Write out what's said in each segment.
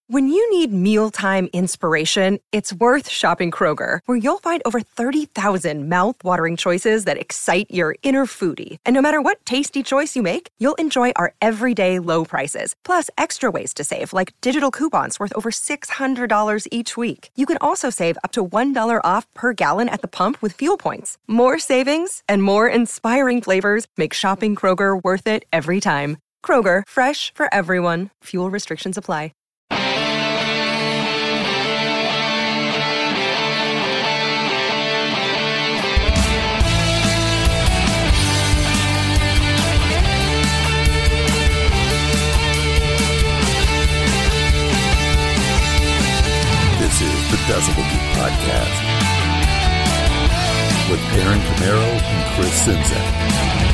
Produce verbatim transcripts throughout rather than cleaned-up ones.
When you need mealtime inspiration, it's worth shopping Kroger, where you'll find over thirty thousand mouth-watering choices that excite your inner foodie. And no matter what tasty choice you make, you'll enjoy our everyday low prices, plus extra ways to save, like digital coupons worth over six hundred dollars each week. You can also save up to one dollar off per gallon at the pump with fuel points. More savings and more inspiring flavors make shopping Kroger worth it every time. Kroger, fresh for everyone. Fuel restrictions apply. This is the Decibel Geek Podcast with Aaron Camaro and Chris Czynszak.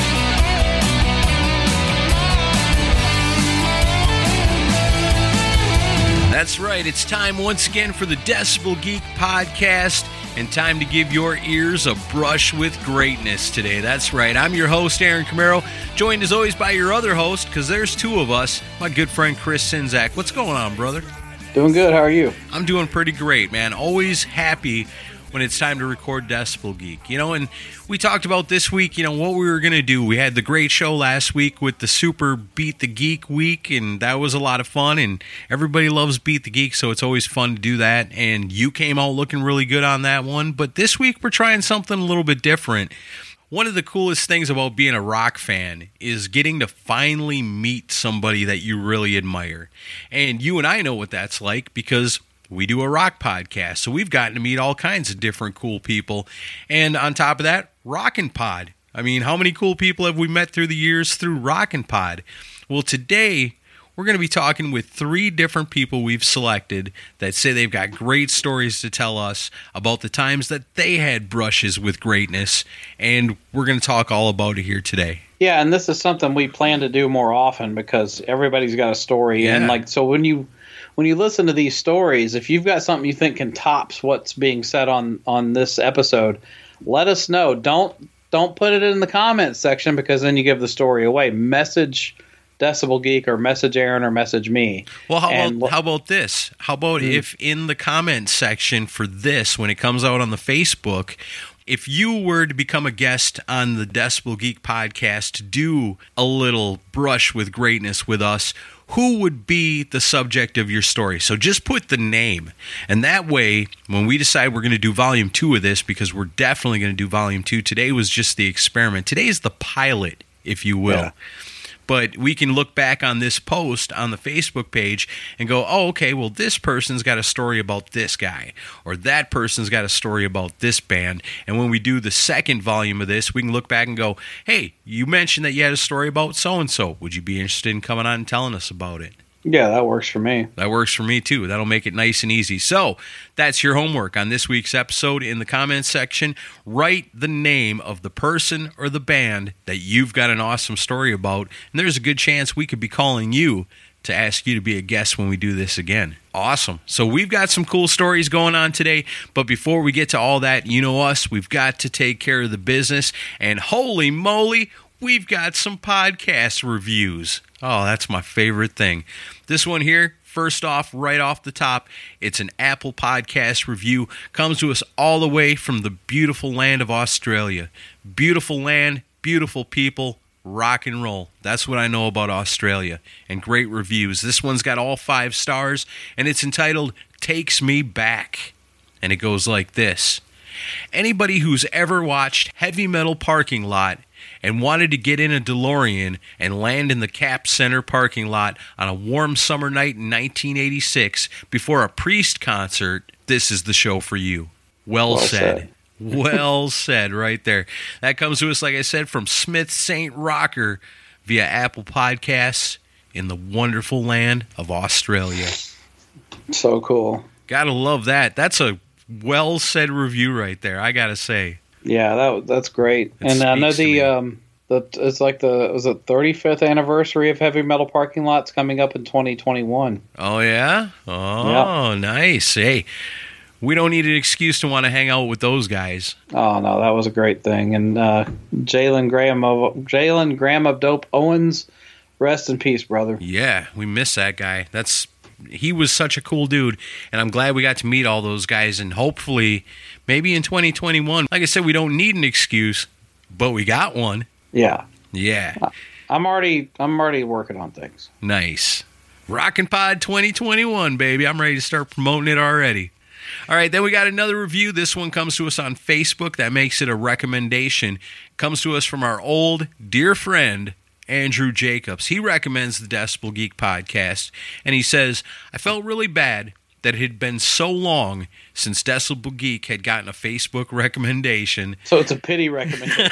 That's right. It's time once again for the Decibel Geek Podcast, and time to give your ears a brush with greatness today. That's right. I'm your host, Aaron Camaro, joined as always by your other host, because there's two of us, my good friend Chris Czynszak. What's going on, brother? Doing good. How are you? I'm doing pretty great, man. Always happy when it's time to record Decibel Geek. You know, and we talked about this week, you know, what we were going to do. We had the great show last week with the Super Beat the Geek week, and that was a lot of fun, and everybody loves Beat the Geek, so it's always fun to do that, and you came out looking really good on that one. But this week, we're trying something a little bit different. One of the coolest things about being a rock fan is getting to finally meet somebody that you really admire. And you and I know what that's like because we do a rock podcast, so we've gotten to meet all kinds of different cool people. And on top of that, Rockin' Pod. I mean, how many cool people have we met through the years through Rockin' Pod? Well, today, we're going to be talking with three different people we've selected that say they've got great stories to tell us about the times that they had brushes with greatness, and we're going to talk all about it here today. Yeah, and this is something we plan to do more often because everybody's got a story. Yeah. And like, so when you when you listen to these stories, if you've got something you think can tops what's being said on, on this episode, let us know. Don't don't put it in the comments section because then you give the story away. Message Decibel Geek or message Aaron or message me. Well, how and, about how about this? How about mm-hmm. if in the comments section for this, when it comes out on the Facebook, if you were to become a guest on the Decibel Geek Podcast to do a little brush with greatness with us, who would be the subject of your story? So just put the name. And that way, when we decide we're going to do volume two of this, because we're definitely going to do volume two, today was just the experiment. Today is the pilot, if you will. Yeah. But we can look back on this post on the Facebook page and go, oh, okay, well, this person's got a story about this guy, or that person's got a story about this band. And when we do the second volume of this, we can look back and go, hey, you mentioned that you had a story about so-and-so. Would you be interested in coming on and telling us about it? Yeah, that works for me. That works for me, too. That'll make it nice and easy. So that's your homework on this week's episode. In the comments section, write the name of the person or the band that you've got an awesome story about, and there's a good chance we could be calling you to ask you to be a guest when we do this again. Awesome. So we've got some cool stories going on today, but before we get to all that, you know us, we've got to take care of the business, and holy moly, we've got some podcast reviews. Oh, that's my favorite thing. This one here, first off, right off the top, it's an Apple Podcast review. Comes to us all the way from the beautiful land of Australia. Beautiful land, beautiful people, rock and roll. That's what I know about Australia. And great reviews. This one's got all five stars, and it's entitled Takes Me Back. And it goes like this. Anybody who's ever watched Heavy Metal Parking Lot and wanted to get in a DeLorean and land in the Cap Center parking lot on a warm summer night in nineteen eighty-six before a Priest concert, this is the show for you. Well, well said. said. Well said right there. That comes to us, like I said, from Smith Saint Rocker via Apple Podcasts in the wonderful land of Australia. So cool. Gotta love that. That's a well said review right there, I gotta say. Yeah, that that's great. It and I know the me. um the it's like the was it thirty-fifth anniversary of Heavy Metal Parking Lots coming up in twenty twenty-one. Oh yeah? Oh, yep. Nice. Hey, we don't need an excuse to want to hang out with those guys. Oh no, that was a great thing. And uh, Jalen Graham of Jalen Graham of Dope Owens, rest in peace, brother. Yeah, we miss that guy. That's he was such a cool dude, and I'm glad we got to meet all those guys, and hopefully maybe in twenty twenty-one, like I said, we don't need an excuse, but we got one. Yeah. Yeah. I'm already I'm already working on things. Nice. Rockin' Pod twenty twenty-one, baby. I'm ready to start promoting it already. All right, then we got another review. This one comes to us on Facebook. That makes it a recommendation. Comes to us from our old dear friend, Andrew Jacobs. He recommends the Decibel Geek podcast, and he says, I felt really bad that it had been so long since Decibel Geek had gotten a Facebook recommendation. So it's a pity recommendation.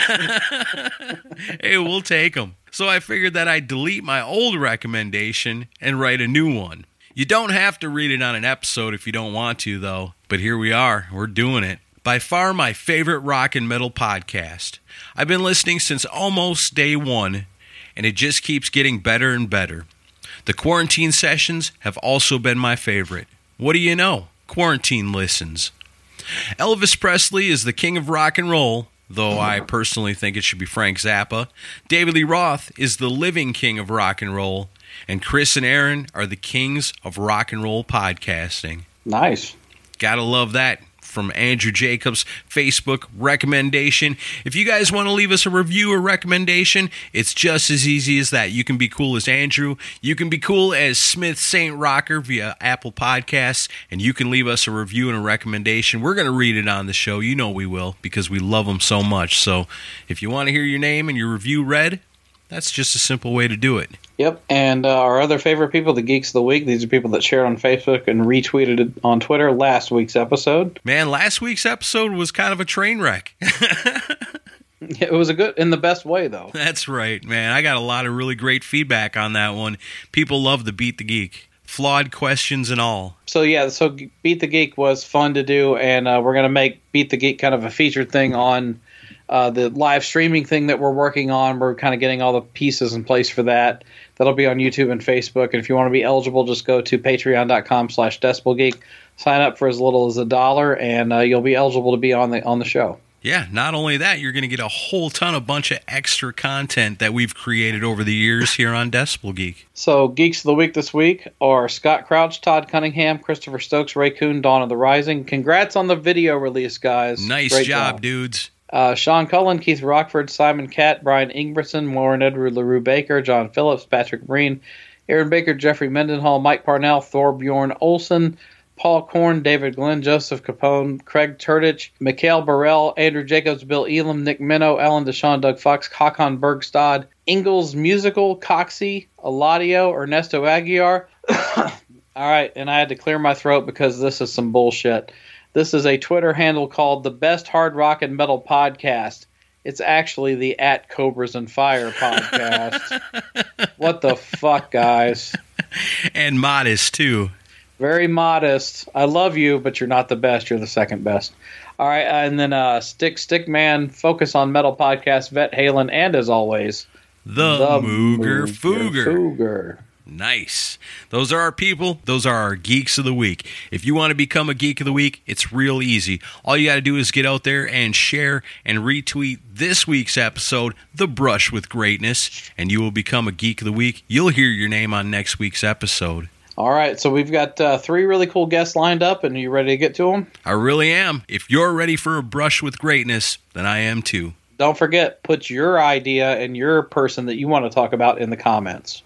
Hey, we'll take them. So I figured that I'd delete my old recommendation and write a new one. You don't have to read it on an episode if you don't want to, though. But here we are. We're doing it. By far my favorite rock and metal podcast. I've been listening since almost day one, and it just keeps getting better and better. The quarantine sessions have also been my favorite. What do you know? Quarantine listens. Elvis Presley is the king of rock and roll, though I personally think it should be Frank Zappa. David Lee Roth is the living king of rock and roll, and Chris and Aaron are the kings of rock and roll podcasting. Nice. Gotta love that. From Andrew Jacobs' Facebook recommendation. If you guys want to leave us a review or recommendation, it's just as easy as that. You can be cool as Andrew. You can be cool as Smith Saint Rocker via Apple Podcasts, and you can leave us a review and a recommendation. We're going to read it on the show. You know we will, because we love them so much. So if you want to hear your name and your review read, that's just a simple way to do it. Yep, and uh, our other favorite people, the Geeks of the Week, these are people that shared on Facebook and retweeted it on Twitter last week's episode. Man, last week's episode was kind of a train wreck. It was a good, in the best way, though. That's right, man. I got a lot of really great feedback on that one. People love the Beat the Geek. Flawed questions and all. So, yeah, so Beat the Geek was fun to do, and uh, we're going to make Beat the Geek kind of a featured thing on uh, the live streaming thing that we're working on. We're kind of getting all the pieces in place for that. That'll be on YouTube and Facebook. And if you want to be eligible, just go to patreon.com slash decibelgeek. Sign up for as little as a dollar, and uh, you'll be eligible to be on the on the show. Yeah, not only that, you're going to get a whole ton of bunch of extra content that we've created over the years here on Decibel Geek. So, Geeks of the Week this week are Scott Crouch, Todd Cunningham, Christopher Stokes, Ray Kuhn, Dawn of the Rising. Congrats on the video release, guys. Nice Great job, job, dudes. Uh, Sean Cullen, Keith Rockford, Simon Catt, Brian Ingberson, Warren Edward, LaRue Baker, John Phillips, Patrick Breen, Aaron Baker, Jeffrey Mendenhall, Mike Parnell, Thorbjorn Olson, Paul Korn, David Glenn, Joseph Capone, Craig Turtich, Mikhail Burrell, Andrew Jacobs, Bill Elam, Nick Minnow, Alan Deshawn, Doug Fox, Hakan Bergstad, Ingalls Musical, Coxie, Eladio, Ernesto Aguiar. All right, and I had to clear my throat because this is some bullshit. This is a Twitter handle called the Best Hard Rock and Metal Podcast. It's actually the At Cobras and Fire podcast. What the fuck, guys? And modest, too. Very modest. I love you, but you're not the best. You're the second best. All right, and then uh, Stick Stickman, Focus on Metal Podcast, Vet Halen, and as always, The, the Mooger, Mooger Fooger. Fooger. Nice. Those are our people. Those are our Geeks of the Week. If you want to become a Geek of the Week, it's real easy. All you got to do is get out there and share and retweet this week's episode, The Brush with Greatness, and you will become a Geek of the Week. You'll hear your name on next week's episode. All right, so we've got uh, three really cool guests lined up, and are you ready to get to them? I really am. If you're ready for a brush with greatness, then I am too. Don't forget, put your idea and your person that you want to talk about in the comments.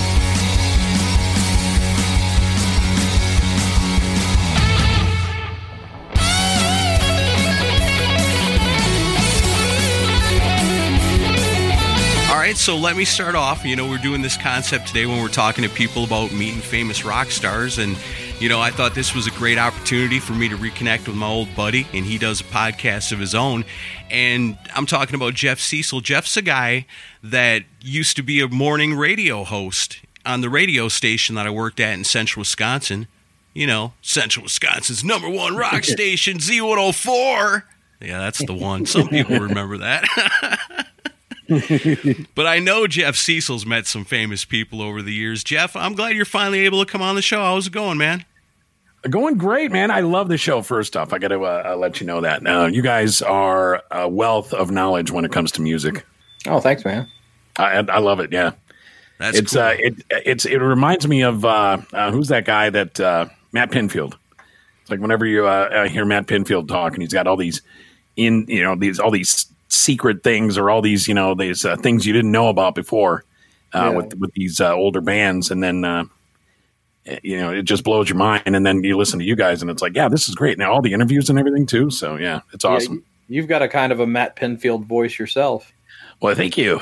So let me start off. You know, we're doing this concept today when we're talking to people about meeting famous rock stars. And, you know, I thought this was a great opportunity for me to reconnect with my old buddy. And he does a podcast of his own. And I'm talking about Jeff Cecil. Jeff's a guy that used to be a morning radio host on the radio station that I worked at in Central Wisconsin. You know, Central Wisconsin's number one rock station, Z one oh four. Yeah, that's the one. Some people remember that. But I know Jeff Cecil's met some famous people over the years. Jeff, I'm glad you're finally able to come on the show. How's it going, man? Going great, man. I love the show, first off. I got to uh, let you know that. Now, you guys are a wealth of knowledge when it comes to music. Oh, thanks, man. I, I love it, yeah. That's it's cool. uh, it it's it reminds me of uh, uh, who's that guy that uh, Matt Pinfield. It's like whenever you uh, uh, hear Matt Pinfield talk, and he's got all these in you know these all these secret things or all these you know these uh, things you didn't know about before uh, Yeah. with with these uh, older bands, and then uh, you know it just blows your mind, and then you listen to you guys, and it's like, yeah, this is great. Now all the interviews and everything too, so yeah, it's awesome. Yeah, you've got a kind of a Matt Pinfield voice yourself. Well, thank you.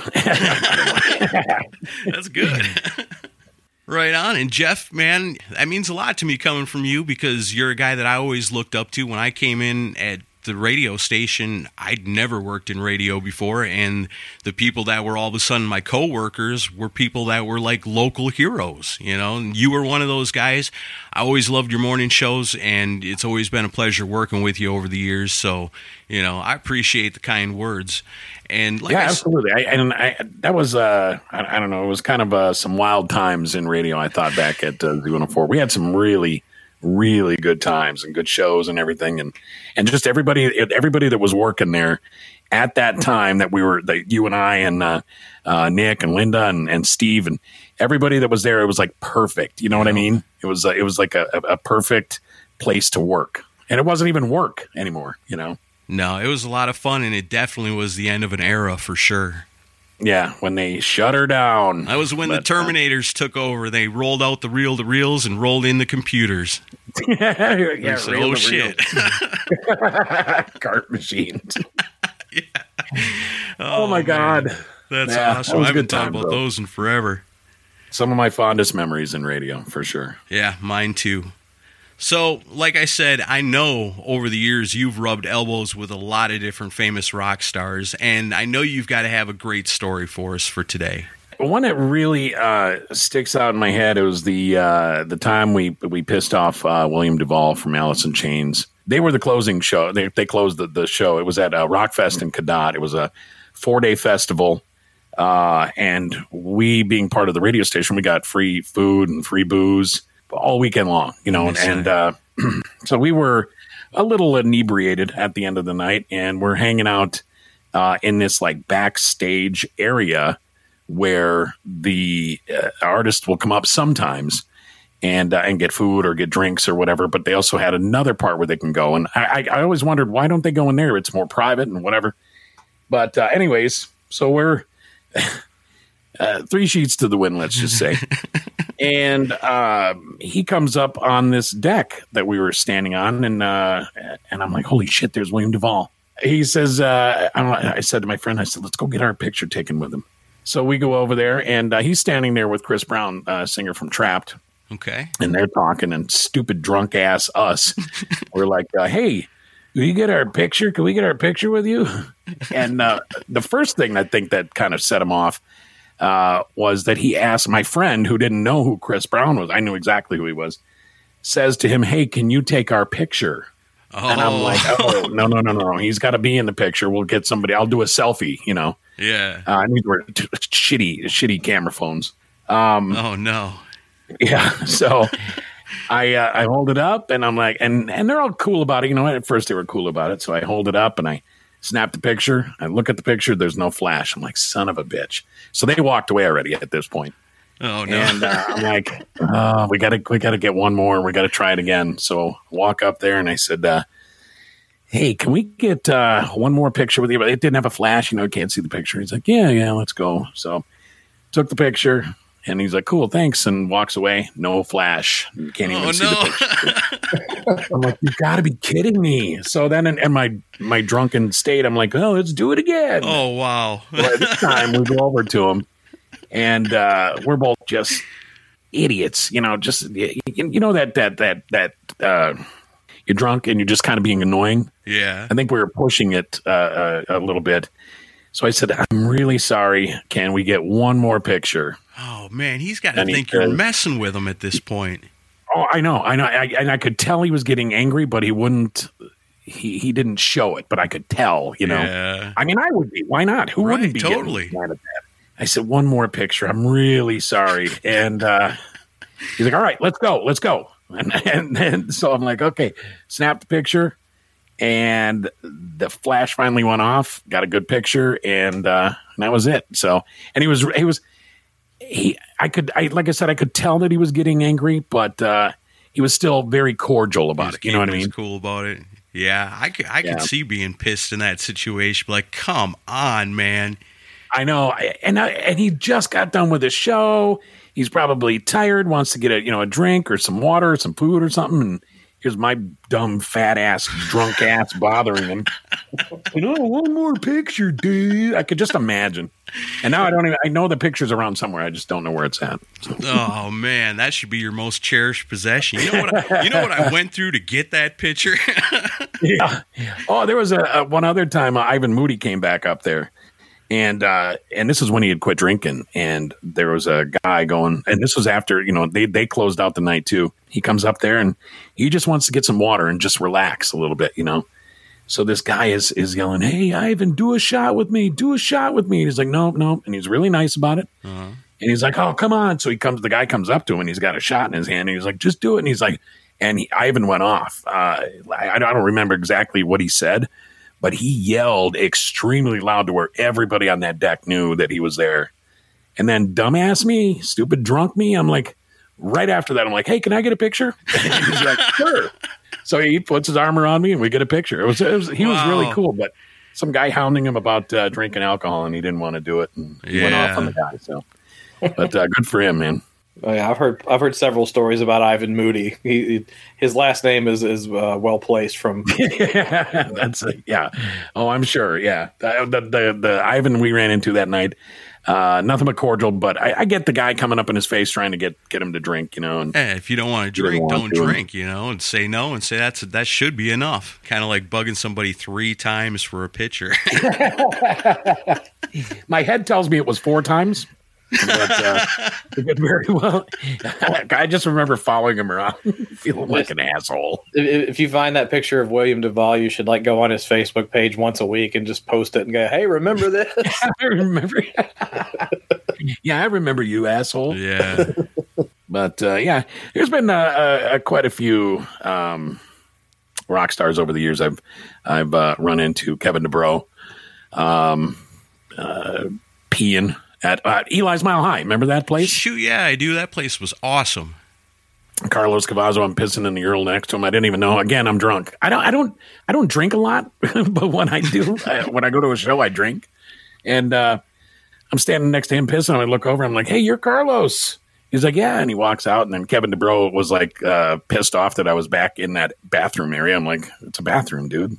That's good. Right on. And Jeff, man, that means a lot to me coming from you because you're a guy that I always looked up to. When I came in at the radio station, I'd never worked in radio before, and the people that were all of a sudden my coworkers were people that were like local heroes, you know, and you were one of those guys. I always loved your morning shows, and it's always been a pleasure working with you over the years. So, you know, I appreciate the kind words. And like yeah, I s- absolutely. I, and I, that was, uh, I, I don't know, it was kind of uh, some wild times in radio, I thought, back at uh, Z one oh four. We had some really, really good times and good shows and everything. And, and just everybody, everybody that was working there at that time that we were, that you and I and uh, uh, Nick and Linda and, and Steve and everybody that was there, it was like perfect. You know what I mean? It was, uh, it was like a, a perfect place to work. And it wasn't even work anymore, you know? No, it was a lot of fun, and it definitely was the end of an era for sure. Yeah, when they shut her down. That was when But, the Terminators took over. They rolled out the reel-to-reels and rolled in the computers. yeah, We said, reel oh, to shit. reel. Cart machines. Oh, Oh, my man. God. That's Yeah, that awesome. was I a good haven't thought time, about bro. those in forever. Some of my fondest memories in radio, for sure. Yeah, mine too. So, like I said, I know over the years you've rubbed elbows with a lot of different famous rock stars, and I know you've got to have a great story for us for today. One that really uh, sticks out in my head was the uh, the time we we pissed off uh, William Duvall from Alice in Chains. They were the closing show. They they closed the, the show. It was at uh, Rockfest in Cadott. It was a four day festival, uh, and we, being part of the radio station, we got free food and free booze all weekend long. You know, and, and uh, so we were a little inebriated at the end of the night, and we're hanging out uh, in this like backstage area where the uh, artist will come up sometimes and uh, and get food or get drinks or whatever. But they also had another part where they can go. And I, I, I always wondered, why don't they go in there? It's more private and whatever. But uh, anyways, so we're uh, three sheets to the wind, let's just say. And uh, he comes up on this deck that we were standing on. And uh, and I'm like, holy shit, there's William Duvall. He says, uh, I said to my friend, I said, let's go get our picture taken with him. So we go over there, and uh, he's standing there with Chris Brown, uh, singer from Trapped, Okay. and they're talking, and stupid drunk ass us. We're like, uh, hey, can we get our picture? Can we get our picture with you? And uh, the first thing I think that kind of set him off uh, was that he asked my friend, who didn't know who Chris Brown was, I knew exactly who he was, says to him, hey, can you take our picture? Oh, And I'm like, oh, no, no, no, no. He's got to be in the picture. We'll get somebody. I'll do a selfie, you know. yeah. Uh, and these were t- shitty, shitty camera phones. Um, Oh, no. yeah. So I uh, I hold it up, and I'm like, and and they're all cool about it. You know, at first they were cool about it. So I hold it up, and I snap the picture. I look at the picture. There's no flash. I'm like, son of a bitch. So they walked away already at this point. Oh, no. And uh, I'm like, oh, we gotta we gotta get one more. We gotta try it again. So walk up there, and I said, uh, hey, can we get uh, one more picture with you? But it didn't have a flash, you know, can't see the picture. He's like, yeah, yeah, let's go. So took the picture, and he's like, cool, thanks, and walks away. No flash. You can't even Oh, see the no. picture. I'm like, you got to be kidding me. So then in, in my my drunken state, I'm like, oh, let's do it again. Oh, wow. Well, this time we go over to him, and uh, we're both just idiots, you know. Just you, you know that that that that uh, you're drunk and you're just kind of being annoying. Yeah. I think we were pushing it uh, a, a little bit. So I said, I'm really sorry. Can we get one more picture? Oh, man. He's got to And he think you're says- messing with him at this point. Oh, I know, I know, I, and I could tell he was getting angry, but he wouldn't. He he didn't show it, but I could tell. You know. Yeah. I mean, I would be. Why not? Who Right, wouldn't be getting totally. mad at that? I said, one more picture. I'm really sorry. And uh, he's like, all right, let's go. Let's go. And, and, and so I'm like, okay, snap the picture. And the flash finally went off, got a good picture. And, uh, and that was it. So, and he was, he was, he, I could, I like I said, I could tell that he was getting angry, but uh, he was still very cordial about it. You know what I mean? Cool about it. Yeah, I could, I Yeah. could see being pissed in that situation. Like, come on, man. I know, I- and I, and he just got done with his show. He's probably tired, wants to get a you know a drink or some water, or some food or something. And here's my dumb fat ass, drunk ass bothering him. You know, one more picture, dude. I could just imagine. And now I don't even. I know the picture's around somewhere. I just don't know where it's at. So. Oh man, that should be your most cherished possession. You know what? I, you know what I went through to get that picture. Yeah. Oh, there was a, a one other time uh, Ivan Moody came back up there. And uh, and this is when he had quit drinking, and there was a guy going, and this was after you know they they closed out the night too. He comes up there and he just wants to get some water and just relax a little bit, you know. So this guy is is yelling, "Hey, Ivan, do a shot with me, do a shot with me." And he's like, "No, no," and he's really nice about it. Uh-huh. And he's like, "Oh, come on!" So he comes, the guy comes up to him, and he's got a shot in his hand, and he's like, "Just do it." And he's like, and he, Ivan went off. Uh, I, I don't remember exactly what he said. But he yelled extremely loud to where everybody on that deck knew that he was there. And then dumbass me, stupid drunk me, I'm like, right after that, I'm like, "Hey, can I get a picture?" And he's like, "Sure." So he puts his arm around me and we get a picture. It was, it was he Wow. was really cool, but some guy hounding him about uh, drinking alcohol and he didn't want to do it. And he went Yeah. off on the guy. So, but uh, good for him, man. Oh, yeah, I've heard I've heard several stories about Ivan Moody. He, he his last name is is uh, well placed from. That's a, yeah. Oh, I'm sure. Yeah, the, the the the Ivan we ran into that night, uh, nothing but cordial. But I, I get the guy coming up in his face trying to get get him to drink. You know, and Hey, if you don't want to You don't drink, want don't to. drink. You know, and say no, and say that's that should be enough. Kind of like bugging somebody three times for a pitcher. my head tells me it was four times. But uh, it did very well. I just remember following him around, feeling like an asshole. If, if you find that picture of William Duvall, you should like go on his Facebook page once a week and just post it and go, "Hey, remember this?" I remember. Yeah, I remember you, asshole. Yeah. But uh, yeah, there's been uh, uh, quite a few um, rock stars over the years. I've I've uh, run into Kevin DeBro, um, uh, peeing at uh, Eli's Mile High. Remember that place? Shoot, yeah, I do. That place was awesome. Carlos Cavazzo. I'm pissing in the urinal next to him. I didn't even know. Again, I'm drunk. I don't. I don't. I don't drink a lot, but when I do, I, when I go to a show, I drink. And uh, I'm standing next to him pissing. I look over. I'm like, "Hey, you're Carlos." He's like, "Yeah," and he walks out. And then Kevin DeBro was like uh, pissed off that I was back in that bathroom area. I'm like, "It's a bathroom, dude."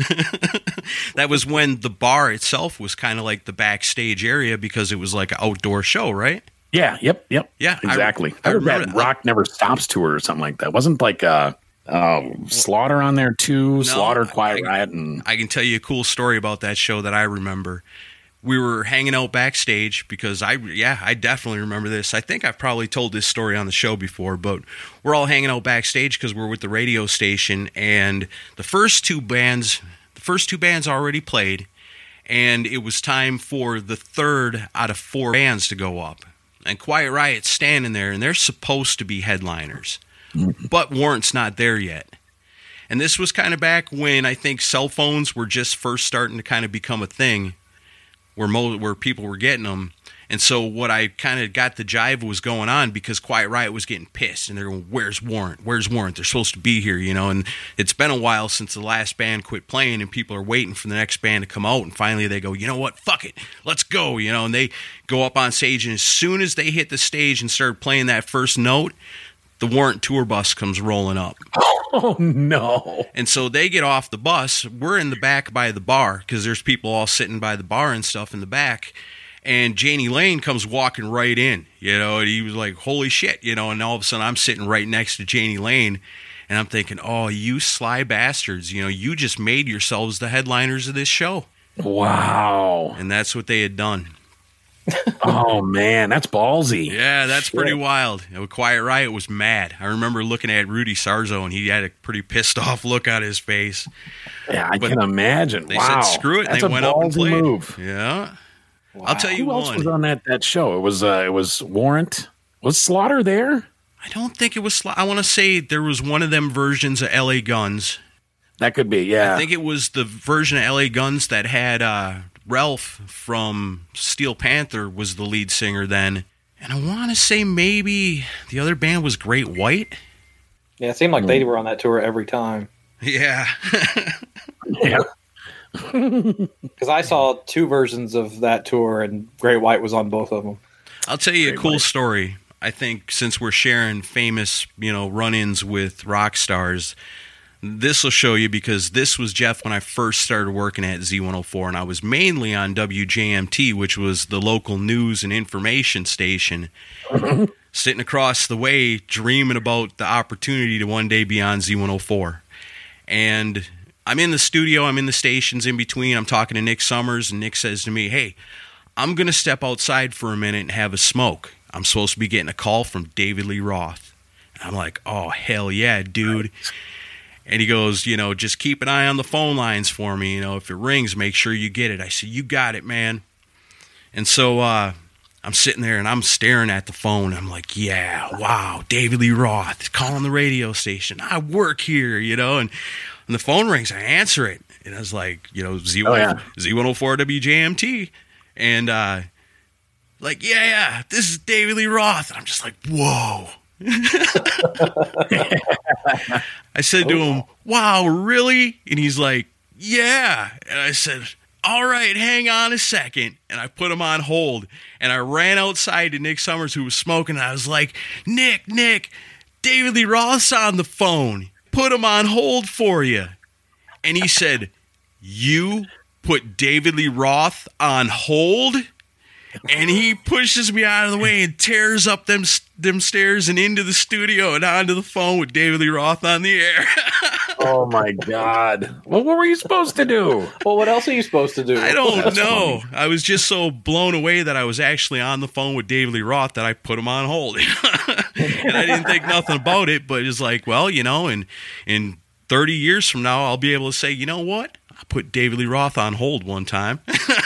That was when the bar itself was kind of like the backstage area because it was like an outdoor show, right? Yeah. Yep. Yep. Yeah, I- Exactly. I I, heard remember that that. Rock Never Stops tour or something like that. Wasn't like uh, uh, Slaughter on there too? Slaughter, Quiet I- Riot, and I can tell you a cool story about that show that I remember. We were hanging out backstage because I, yeah, I definitely remember this. I think I've probably told this story on the show before, but we're all hanging out backstage because we're with the radio station, and the first two bands, the first two bands already played, and it was time for the third out of four bands to go up. And Quiet Riot's standing there, and they're supposed to be headliners, but Warrant's not there yet. And this was kind of back when I think cell phones were just first starting to kind of become a thing, where mo- where people were getting them. And so what I kind of got the jive was going on because Quiet Riot was getting pissed, and they're going, "Where's Warrant? Where's Warrant? They're supposed to be here," you know. And it's been a while since the last band quit playing, and people are waiting for the next band to come out. And finally they go, "You know what? Fuck it, let's go," you know. And they go up on stage, and as soon as they hit the stage and started playing that first note, the Warrant tour bus comes rolling up. oh no! And so they get off the bus. We're in the back by the bar because there's people all sitting by the bar and stuff in the back. And Janie Lane comes walking right in, you know, and he was like, "Holy shit," you know, and all of a sudden I'm sitting right next to Janie Lane, and I'm thinking, "Oh, you sly bastards, you know, you just made yourselves the headliners of this show." Wow! And that's what they had done. Oh man, that's ballsy. Yeah, that's pretty wild. You know, Quiet Riot was mad. I remember looking at Rudy Sarzo, and he had a pretty pissed off look on his face. Yeah, I But can imagine. They wow, said, "Screw it," and that's they a went up and ballsy played. move. Yeah. I'll tell you Who else one. was on that, that show? It was uh, it was Warrant. Was Slaughter there? I don't think it was. Sli- I want to say there was one of them versions of L A Guns. That could be. Yeah. I think it was the version of L A Guns that had uh, Ralph from Steel Panther was the lead singer then, And I want to say maybe the other band was Great White. Yeah, it seemed like they were on that tour every time. Yeah. Yeah. Because I saw two versions of that tour, and Great White was on both of them. I'll tell you Great a cool White. story. I think since we're sharing famous, you know, run-ins with rock stars, this will show you, because this was Jeff when I first started working at Z one oh four, and I was mainly on W J M T, which was the local news and information station, sitting across the way dreaming about the opportunity to one day be on Z one oh four. And I'm in the studio, I'm in the stations in between, I'm talking to Nick Summers, and Nick says to me, hey, I'm going to step outside for a minute and have a smoke. I'm supposed to be getting a call from David Lee Roth. I'm like, oh, hell yeah, dude. And he goes, you know, just keep an eye on the phone lines for me. You know, if it rings, make sure you get it. I said, you got it, man. And so uh, I'm sitting there and I'm staring at the phone. I'm like, yeah, wow, David Lee Roth calling the radio station. I work here, you know. And when the phone rings, I answer it. And I was like, you know, Z one oh four W J M T. And uh, like, yeah, yeah, this is David Lee Roth. And I'm just like, whoa. I said to him, wow, really? And he's like, yeah. And I said, all right, hang on a second. And I put him on hold. And I ran outside to Nick Summers, who was smoking. And I was like, Nick, Nick, David Lee Roth's on the phone. Put him on hold for you. And he said, you put David Lee Roth on hold? And he pushes me out of the way and tears up them them stairs and into the studio and onto the phone with David Lee Roth on the air. Oh my God! Well, what were you supposed to do? Well, what else are you supposed to do? I don't That's know. funny. I was just so blown away that I was actually on the phone with David Lee Roth that I put him on hold, and I didn't think nothing about it. But it's like, well, you know, in in thirty years from now, I'll be able to say, you know what? I put David Lee Roth on hold one time.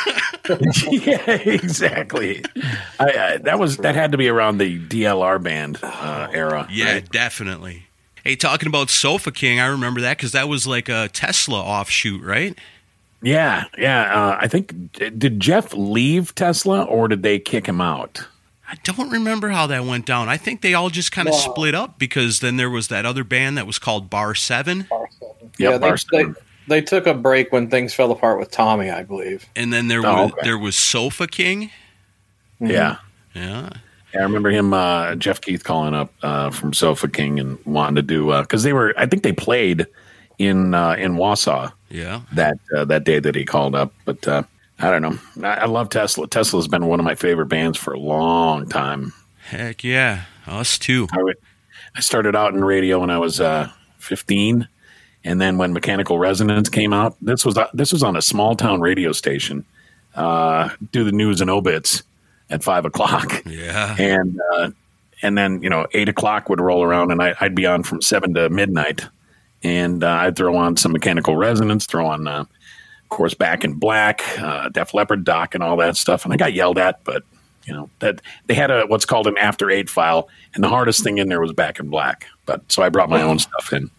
Yeah, exactly. I, I, that was that had to be around the D L R band uh, era. Yeah, right? definitely. Hey, talking about Sofa King, I remember that because that was like a Tesla offshoot, right? Yeah, yeah. Uh, I think did Jeff leave Tesla or did they kick him out? I don't remember how that went down. I think they all just kind of Wow. split up because then there was that other band that was called Bar seven. Yep, yeah, they, Bar they, seven. they took a break when things fell apart with Tommy, I believe. And then there Oh, was okay. there was Sofa King. Yeah. Yeah. Yeah, I remember him, uh, Jeff Keith, calling up uh, from Sofa King and wanting to do because they were. I think they played in uh, in Wausau Yeah. that uh, that day that he called up. But uh, I don't know. I, I love Tesla. Tesla's been one of my favorite bands for a long time. Heck yeah. Us too. I, would, I started out in radio when I was uh, fifteen, and then when Mechanical Resonance came out, this was uh, this was on a small town radio station. Uh, do the news and obits at five o'clock. Yeah. And uh, and then you know eight o'clock would roll around, and I, I'd be on from seven to midnight, and uh, I'd throw on some Mechanical Resonance, throw on, uh, of course, Back in Black, uh, Def Leppard, Doc, and all that stuff. And I got yelled at, but you know that they had a what's called an after eight file, and the hardest thing in there was Back in Black. But so I brought my own stuff in.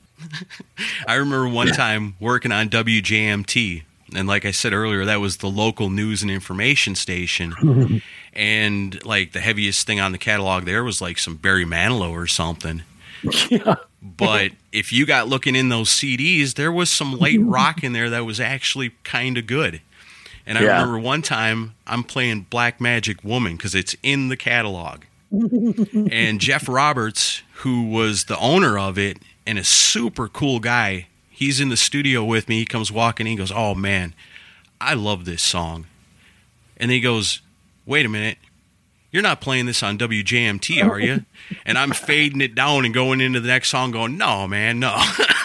I remember one time working on W J M T, and like I said earlier, that was the local news and information station. And like the heaviest thing on the catalog there was like some Barry Manilow or something. Yeah. But if you got looking in those C Ds, there was some light rock in there that was actually kind of good. And I Yeah. remember one time I'm playing Black Magic Woman because it's in the catalog. And Jeff Roberts, who was the owner of it and a super cool guy, he's in the studio with me. He comes walking in, he goes, oh man, I love this song. And he goes, wait a minute, you're not playing this on W J M T, are you? And I'm fading it down and going into the next song going, no, man, no.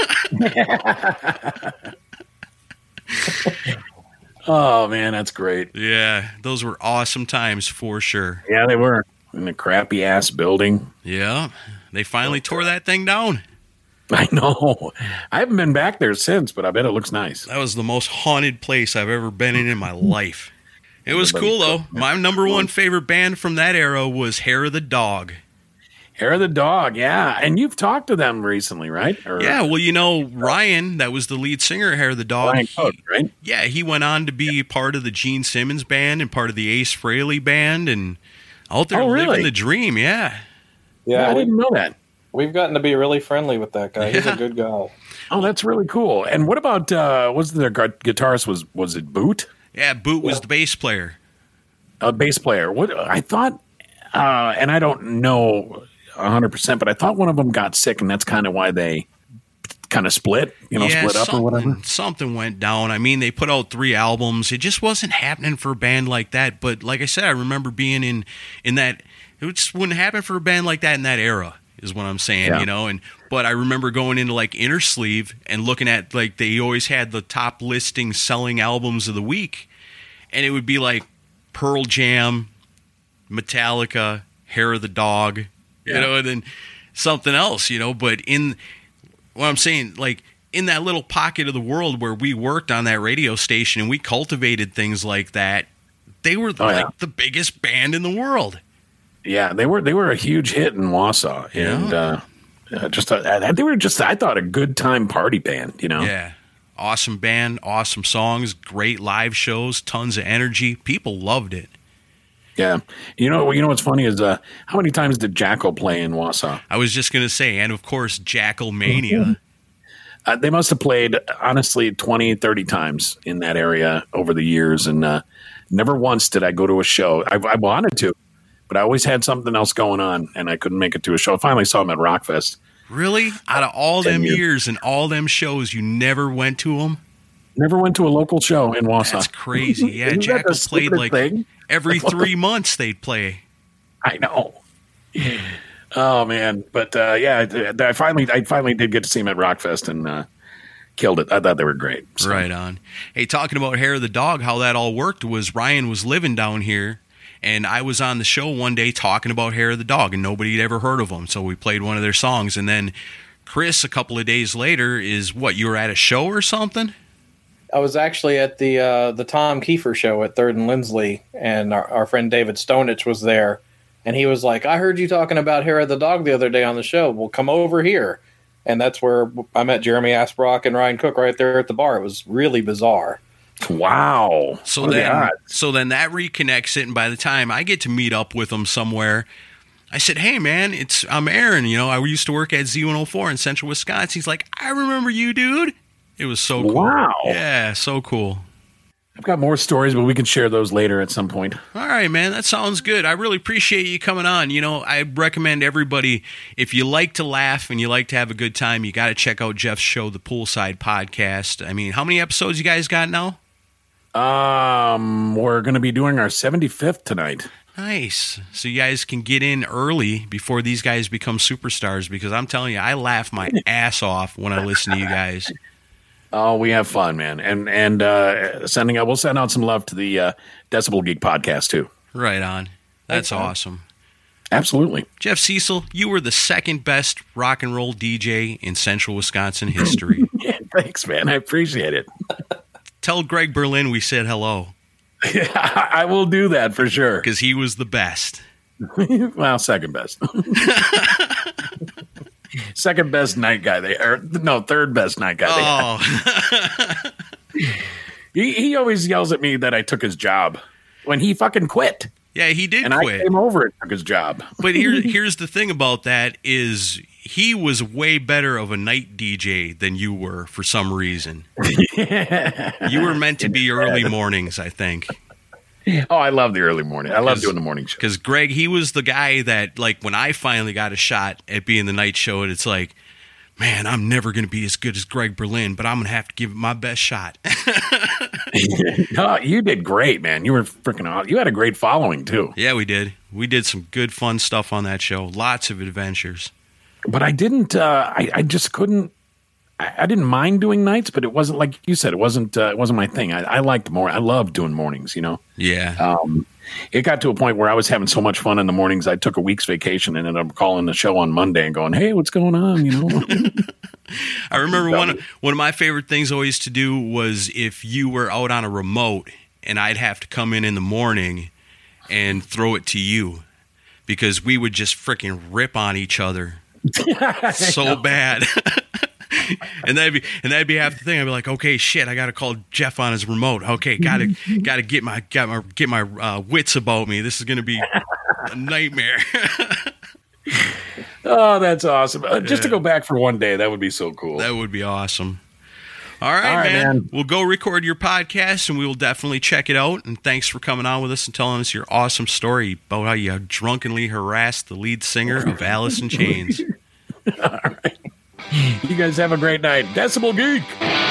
Oh man, that's great. Yeah, those were awesome times for sure. Yeah, they were in a crappy ass building. Yeah, they finally tore that thing down. I know. I haven't been back there since, but I bet it looks nice. That was the most haunted place I've ever been in in my life. It was Everybody- cool, though. My number one favorite band from that era was Hair of the Dog. Hair of the Dog, yeah. And you've talked to them recently, right? Or Yeah, well, you know, Ryan, that was the lead singer of Hair of the Dog. Ryan he- Cook, right? Yeah, he went on to be part of the Gene Simmons band and part of the Ace Frehley band and Out there Oh, living really? the dream, yeah. Yeah, I we, didn't know that. we've gotten to be really friendly with that guy. He's Yeah. a good guy. Oh, that's really cool. And what about uh was their gu- guitarist was was it Boot? Yeah, Boot was Yeah. the bass player. A bass player. What I thought uh and I don't know one hundred percent, but I thought one of them got sick and that's kind of why they kind of split, you know, yeah, split up or something, whatever. something went down. I mean, they put out three albums. It just wasn't happening for a band like that. But like I said, I remember being in in that. It just wouldn't happen for a band like that in that era, is what I'm saying, Yeah. you know. And but I remember going into like Inner Sleeve and looking at like they always had the top listing selling albums of the week, and it would be like Pearl Jam, Metallica, Hair of the Dog, you Yeah. know, and then something else, you know. But in what I'm saying, like in that little pocket of the world where we worked on that radio station and we cultivated things like that, they were Oh, like yeah. the biggest band in the world. Yeah, they were they were a huge hit in Wausau, and uh, uh, just uh, they were just I thought a good time party band, you know. Yeah. Awesome band, awesome songs, great live shows, tons of energy. People loved it. Yeah, you know, you know what's funny is uh, how many times did Jackal play in Wausau? I was just going to say, and of course, Jackal Mania. Uh, they must have played honestly twenty, thirty times in that area over the years, and uh, never once did I go to a show. I, I wanted to, but I always had something else going on, and I couldn't make it to a show. I finally saw them at Rockfest. Really? Out of all Ten them years. years and all them shows, you never went to them? Never went to a local show in Wausau. That's crazy. Yeah, Isn't that Jackal the played stupidest like thing? every three months they'd play. I know. Oh man, but uh, yeah, I, I finally, I finally did get to see them at Rockfest and uh, killed it. I thought they were great. So, Right on. Hey, talking about Hair of the Dog, how that all worked was Ryan was living down here, and I was on the show one day talking about Hair of the Dog, and nobody had ever heard of them, so we played one of their songs, and then Chris, a couple of days later, is what, you were at a show or something? I was actually at the uh, the Tom Kiefer show at Third and Lindsley, and our, our friend David Stonich was there, and he was like, "I heard you talking about Hair of the Dog the other day on the show. Well, come over here." And that's where I met Jeremy Asbrock and Ryan Cook right there at the bar. It was really bizarre. Wow. So What are the then, odds? so then that reconnects it, and by the time I get to meet up with them somewhere, I said, "Hey man, it's I'm Aaron. You know, I used to work at Z one oh four in Central Wisconsin." He's like, "I remember you, dude." It was so cool. Wow. Yeah, so cool. I've got more stories, but we can share those later at some point. All right, man, that sounds good. I really appreciate you coming on. You know, I recommend everybody, if you like to laugh and you like to have a good time, you got to check out Jeff's show, the Poolside Podcast. I mean, how many episodes you guys got now? Um, we're going to be doing our seventy-fifth tonight. Nice. So you guys can get in early before these guys become superstars, because I'm telling you, I laugh my ass off when I listen to you guys. Oh, we have fun, man, and and uh, sending out. We'll send out some love to the uh, Decibel Geek podcast too. Right on. That's awesome. Absolutely. Jeff Cecil, you were the second best rock and roll D J in Central Wisconsin history. Yeah, thanks, man. I appreciate it. Tell Greg Berlin we said hello, Yeah, I will do that for sure. because he was the best. Well, second best. Second best night guy. They or no, third best night guy. Oh, They, he he always yells at me that I took his job when he fucking quit, yeah, he did and quit. I came over and took his job. But here, here's the thing about that is he was way better of a night D J than you were for some reason. You were meant to be early mornings, I think. Oh, I love the early morning. I love Because- doing the morning show. Because Greg, he was the guy that, like, when I finally got a shot at being the night show, and it's like, man, I'm never going to be as good as Greg Berlin, but I'm going to have to give it my best shot. No, you did great, man. You were freaking awesome. You had a great following too. Yeah, we did. We did some good, fun stuff on that show. Lots of adventures. But I didn't. Uh, I, I just couldn't. I, I didn't mind doing nights, but it wasn't like you said. It wasn't. Uh, it wasn't my thing. I, I liked more. I loved doing mornings. You know. Yeah. Um, it got to a point where I was having so much fun in the mornings. I took a week's vacation and ended up calling the show on Monday and going, "Hey, what's going on?" You know. I remember one of, one of my favorite things always to do was if you were out on a remote and I'd have to come in in the morning and throw it to you, because we would just freaking rip on each other so bad. And that'd be and that'd be half the thing. I'd be like, okay, shit, I gotta call Jeff on his remote. Okay, gotta gotta get my got my get my uh, wits about me. This is gonna be a nightmare. Oh, that's awesome. Uh, just to go back for one day, that would be so cool. That would be awesome. All right, All right, man. man. We'll go record your podcast, and we will definitely check it out. And thanks for coming on with us and telling us your awesome story about how you drunkenly harassed the lead singer of Alice in Chains. All right. You guys have a great night. Decibel Geek.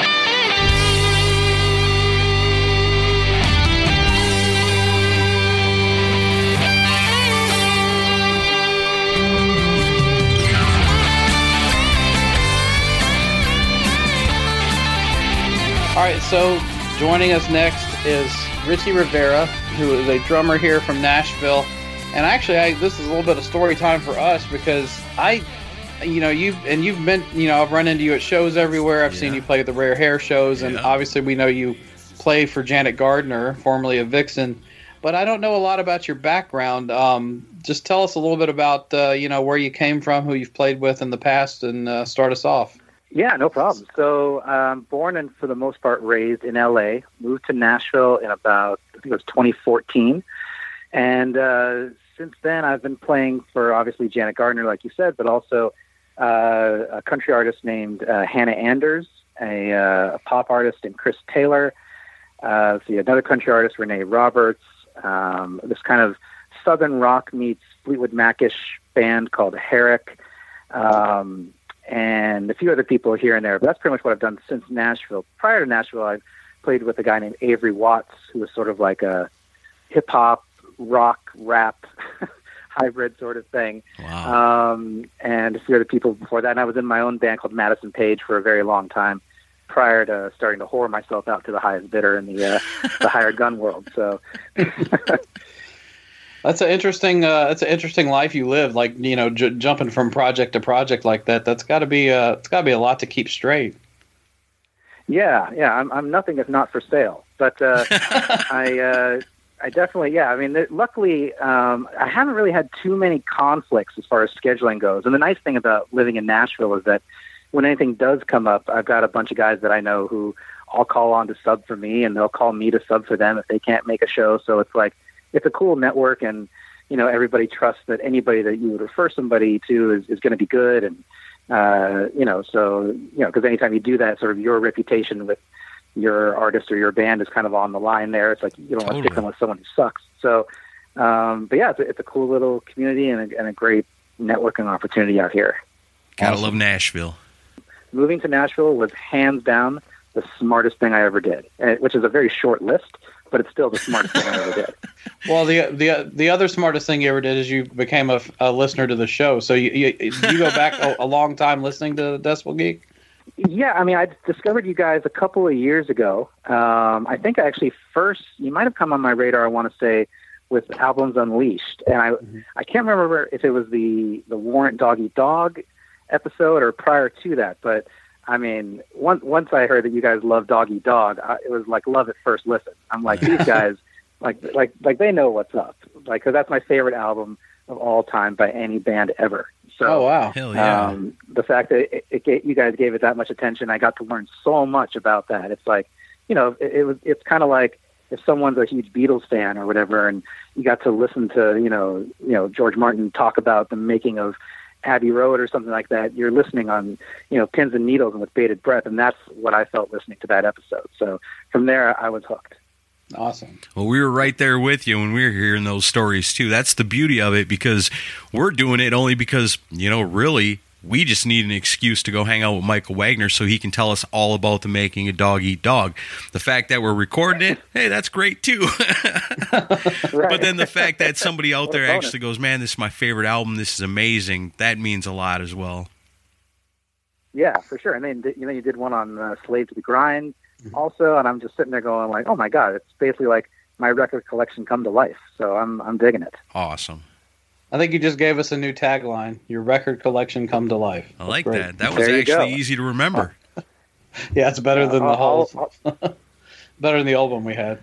All right, so joining us next is Richie Rivera, who is a drummer here from Nashville. And actually, I, this is a little bit of story time for us because I, you know, you've and you've been, you know, I've run into you at shows everywhere. I've Yeah. seen you play at the Rare Hair shows, and Yeah. obviously we know you play for Janet Gardner, formerly of Vixen. But I don't know a lot about your background. Um, just tell us a little bit about, uh, you know, where you came from, who you've played with in the past, and uh, start us off. Yeah, no problem. So, um, born and for the most part raised in L A, moved to Nashville in about, I think it was twenty fourteen. And uh, since then, I've been playing for obviously Janet Gardner, like you said, but also uh, a country artist named uh, Hannah Anders, a, uh, a pop artist named Chris Taylor, uh, see another country artist, Renee Roberts, um, this kind of Southern rock meets Fleetwood Mac-ish band called Herrick. Um, and a few other people here and there. But that's pretty much what I've done since Nashville. Prior to Nashville, I played with a guy named Avery Watts, who was sort of like a hip-hop, rock, rap hybrid sort of thing. Wow. Um, and a few other people before that. And I was in my own band called Madison Page for a very long time prior to starting to whore myself out to the highest bidder in the uh, the hired gun world. So... That's an interesting. Uh, that's an interesting life you live. Like you know, j- jumping from project to project like that. That's got to be. Uh, it's got to be a lot to keep straight. Yeah, yeah. I'm I'm nothing if not for sale. But uh, I uh, I definitely yeah. I mean, th- luckily um, I haven't really had too many conflicts as far as scheduling goes. And the nice thing about living in Nashville is that when anything does come up, I've got a bunch of guys that I know who I'll call on to sub for me, and they'll call me to sub for them if they can't make a show. So it's like. It's a cool network, and you know everybody trusts that anybody that you would refer somebody to is, is going to be good, and uh, you know so you know because anytime you do that, sort of your reputation with your artist or your band is kind of on the line there. It's like you don't Totally. want to stick them with someone who sucks. So, um, but yeah, it's a, it's a cool little community and a, and a great networking opportunity out here. Gotta love Nashville. Moving to Nashville was hands down the smartest thing I ever did, uh, which is a very short list, but it's still the smartest thing I ever did. Well, the the the other smartest thing you ever did is you became a, a listener to the show. So you you, you go back a, a long time listening to Decibel Geek. Yeah, I mean, I discovered you guys a couple of years ago. Um, I think I actually first, you might have come on my radar, I want to say, with Albums Unleashed. And I mm-hmm. I can't remember if it was the, the Warrant Dog Eat Dog episode or prior to that. But, I mean, once, once I heard that you guys love Dog Eat Dog, I, it was like love at first listen. I'm like, these guys, like, like, like they know what's up. Like, because that's my favorite album of all time by any band ever. So, oh, wow. Hell yeah. Um, the fact that it, it gave, you guys gave it that much attention, I got to learn so much about that. It's like, you know, it, it was. It's kind of like if someone's a huge Beatles fan or whatever, and you got to listen to, you know, you know George Martin talk about the making of Abbey Road or something like that. You're listening on, you know, pins and needles and with bated breath, and that's what I felt listening to that episode. So from there, I was hooked. Awesome. Well, we were right there with you when we were hearing those stories, too. That's the beauty of it, because we're doing it only because, you know, really, we just need an excuse to go hang out with Michael Wagner so he can tell us all about the making of Dog Eat Dog. The fact that we're recording it, hey, that's great, too. Right. But then the fact that somebody out What a there bonus. actually goes, man, this is my favorite album, this is amazing, that means a lot as well. Yeah, for sure. And then you know, you did one on uh, Slave to the Grind also, and I'm just sitting there going like, oh my God, it's basically like my record collection come to life. So I'm I'm digging it. Awesome. I think you just gave us a new tagline. Your record collection come to life. I like That's that. great. That was There you actually go. easy to remember. Yeah, it's better than the Uh, whole. I'll- I'll- better than the old one we had.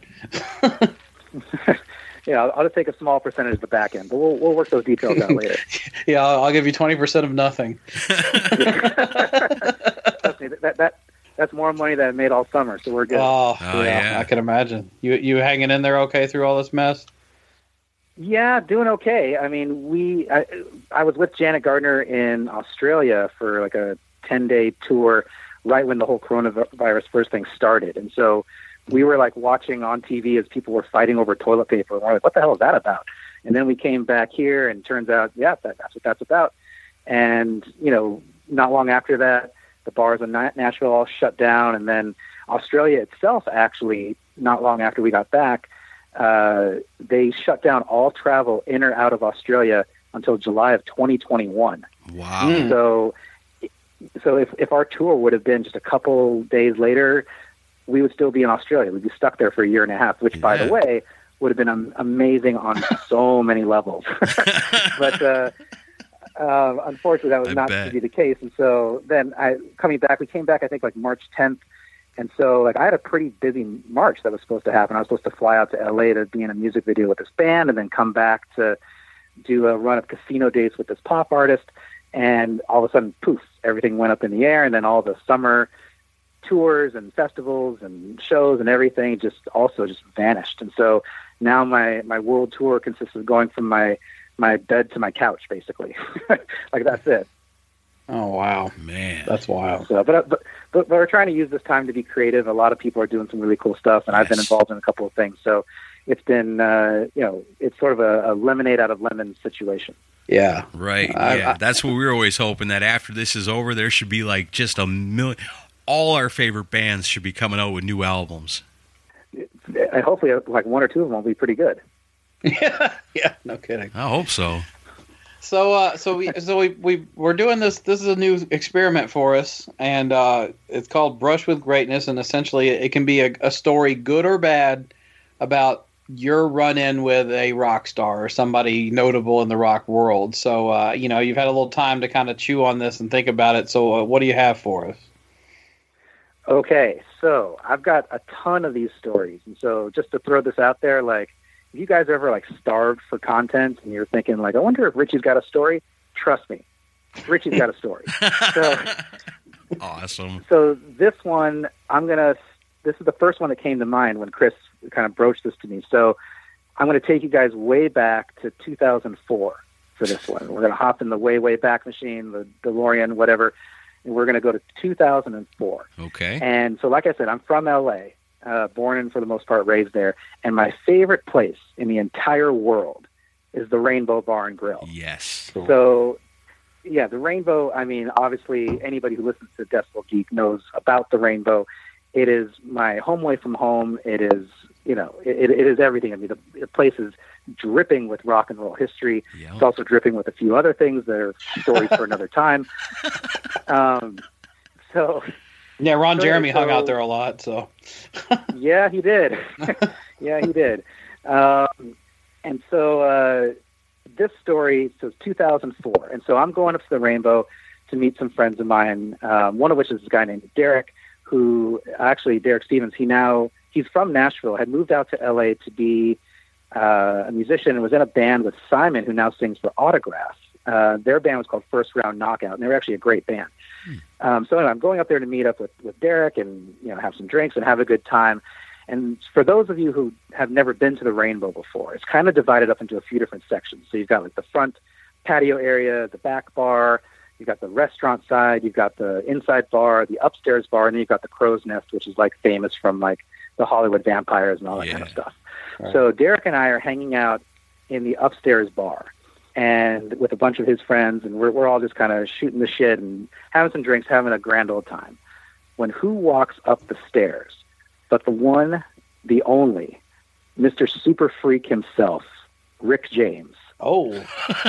yeah, I'll, I'll just take a small percentage of the back end, but we'll we'll work those details out later. Yeah, I'll, I'll give you twenty percent of nothing. Trust me, that that that's more money than I made all summer, so we're good. Oh, Oh, yeah, yeah. I can imagine. You you hanging in there okay through all this mess? Yeah, doing okay. I mean, we I, I was with Janet Gardner in Australia for like a ten-day tour right when the whole coronavirus first thing started. And so we were like watching on T V as people were fighting over toilet paper. And we're like, what the hell is that about? And then we came back here and turns out, yeah, that, that's what that's about. And, you know, not long after that, the bars in Nashville all shut down. And then Australia itself, actually, not long after we got back, uh, they shut down all travel in or out of Australia until July of twenty twenty-one. Wow. Mm. So, so if, if our tour would have been just a couple days later, we would still be in Australia. We'd be stuck there for a year and a half, which, yeah. by the way, would have been um, amazing on so many levels. But uh, uh, unfortunately, that was I not bet. to be the case. And so then I coming back, we came back, I think, like March tenth. And so like I had a pretty busy March that was supposed to happen. I was supposed to fly out to L A to be in a music video with this band and then come back to do a run of casino dates with this pop artist. And all of a sudden, poof, everything went up in the air. And then all the summer tours and festivals and shows and everything just also just vanished. And so now my, my world tour consists of going from my, my bed to my couch, basically. Like, that's it. Oh, wow. Man. That's wild. So, but, but, but we're trying to use this time to be creative. A lot of people are doing some really cool stuff, and yes. I've been involved in a couple of things. So it's been, uh, you know, it's sort of a, a lemonade out of lemon situation. Yeah. Right. I, yeah. I, That's what we were always hoping, that after this is over, there should be like just a million, all our favorite bands should be coming out with new albums. And hopefully like one or two of them will be pretty good. Yeah. Yeah. No kidding. I hope so. So, uh, so we, so we, we, we're doing this. This is a new experiment for us, and uh, it's called Brush with Greatness. And essentially, it can be a, a story, good or bad, about your run-in with a rock star or somebody notable in the rock world. So, uh, you know, you've had a little time to kind of chew on this and think about it. So, uh, what do you have for us? Okay, so I've got a ton of these stories, and so just to throw this out there, like, if you guys are ever like starved for content and you're thinking like, I wonder if Richie's got a story, trust me, Richie's got a story. So, awesome. So this one, I'm going to, this is the first one that came to mind when Chris kind of broached this to me. So I'm going to take you guys way back to two thousand four for this one. We're going to hop in the way, way back machine, the DeLorean, whatever, and we're going to go to two thousand four. Okay. And so, like I said, I'm from L A, Uh, born and for the most part raised there. And my favorite place in the entire world is the Rainbow Bar and Grill. Yes. So, yeah, the Rainbow, I mean, obviously anybody who listens to Decibel Geek knows about the Rainbow. It is my home away from home. It is, you know, it, it is everything. I mean, the, the place is dripping with rock and roll history. Yep. It's also dripping with a few other things that are stories for another time. Um, so... Yeah, Ron so, Jeremy so, hung out there a lot, so. Yeah, he did. yeah, he did. Um, and so uh, this story, so it's two thousand four. And so I'm going up to the Rainbow to meet some friends of mine, um, one of which is this guy named Derek, who actually, Derek Stevens, he now, he's from Nashville, had moved out to L A to be uh, a musician and was in a band with Simon, who now sings for Autograph. Uh, their band was called First Round Knockout, and they were actually a great band. Hmm. Um, so anyway, I'm going up there to meet up with, with Derek and, you know, have some drinks and have a good time. And for those of you who have never been to the Rainbow before, it's kind of divided up into a few different sections. So you've got like the front patio area, the back bar, you've got the restaurant side, you've got the inside bar, the upstairs bar, and then you've got the Crow's Nest, which is like famous from like the Hollywood vampires and all that yeah. kind of stuff. Right. So Derek and I are hanging out in the upstairs bar, and with a bunch of his friends, and we're we're all just kind of shooting the shit and having some drinks, having a grand old time. When who walks up the stairs but the one, the only, Mister Super Freak himself, Rick James. Oh.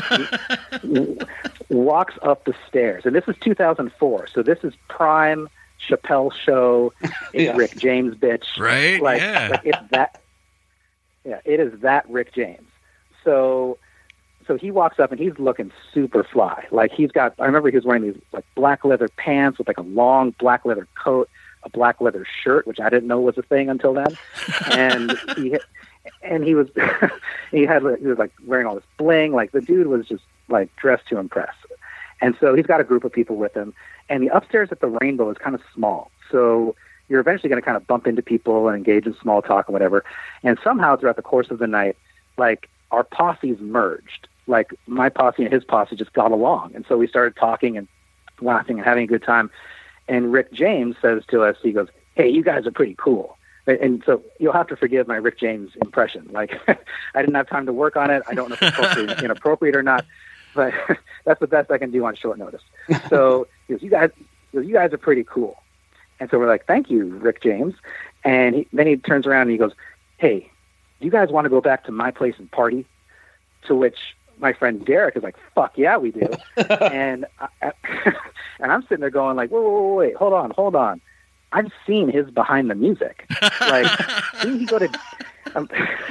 Walks up the stairs. And this is two thousand four, so this is prime Chappelle Show. It's Yeah. Rick James, bitch. Right, Like, yeah. like it's that, yeah, it is that Rick James. So... So he walks up and he's looking super fly. Like he's got, I remember he was wearing these like black leather pants with like a long black leather coat, a black leather shirt, which I didn't know was a thing until then. And he, and he was, he had, he was like wearing all this bling. Like the dude was just like dressed to impress. And so he's got a group of people with him, and the upstairs at the Rainbow is kind of small. So you're eventually going to kind of bump into people and engage in small talk and whatever. And somehow throughout the course of the night, like, our posses merged. Like my posse and his posse just got along. And so we started talking and laughing and having a good time. And Rick James says to us, he goes, "Hey, you guys are pretty cool." And so you'll have to forgive my Rick James impression. Like I didn't have time to work on it. I don't know if it's appropriate, inappropriate or not, but that's the best I can do on short notice. So he goes, you guys, he goes, you guys are pretty cool. And so we're like, "Thank you, Rick James." And he, then he turns around and he goes, "Hey, do you guys want to go back to my place and party?" To which my friend Derek is like, "Fuck yeah, we do." and I, and I'm sitting there going like, whoa, whoa, whoa, wait, hold on, hold on. I've seen his behind the music. Like, didn't he go to? Um,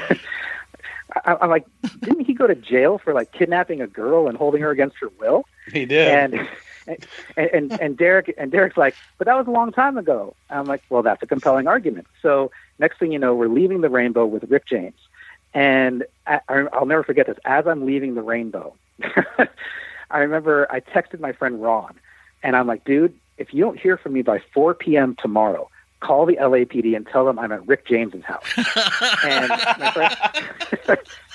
I, I'm like, didn't he go to jail for like kidnapping a girl and holding her against her will? He did. And and and, and Derek and Derek's like, "But that was a long time ago." I'm like, "Well, that's a compelling argument." So next thing you know, we're leaving the Rainbow with Rick James, and I, I'll never forget this. As I'm leaving the Rainbow, I remember I texted my friend Ron, and I'm like, "Dude, if you don't hear from me by four p.m. tomorrow, call the L A P D and tell them I'm at Rick James's house." and, my friend,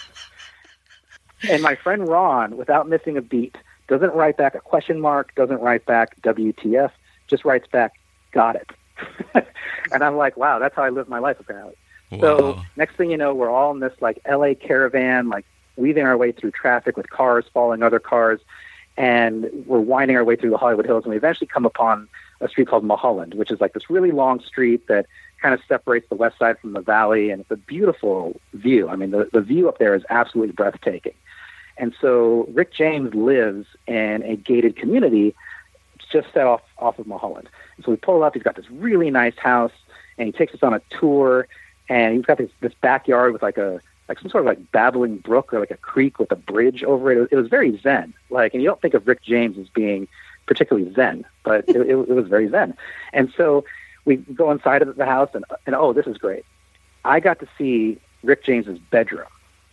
and my friend Ron, without missing a beat, doesn't write back a question mark, doesn't write back W T F, just writes back, "Got it." And I'm like, wow, that's how I live my life apparently. Wow. So next thing you know, we're all in this like L A caravan, like weaving our way through traffic with cars following other cars. And we're winding our way through the Hollywood Hills, and we eventually come upon a street called Mulholland, which is like this really long street that kind of separates the west side from the valley, and it's a beautiful view. I mean, the, the view up there is absolutely breathtaking. And so Rick James lives in a gated community just set off, off of Mulholland. And so we pull up, he's got this really nice house, and he takes us on a tour, and he's got this, this backyard with like a like some sort of like babbling brook or like a creek with a bridge over it. It was, it was very zen. Like, and you don't think of Rick James as being particularly zen, but it, it, it was very zen. And so we go inside of the house, and, and oh, this is great. I got to see Rick James's bedroom.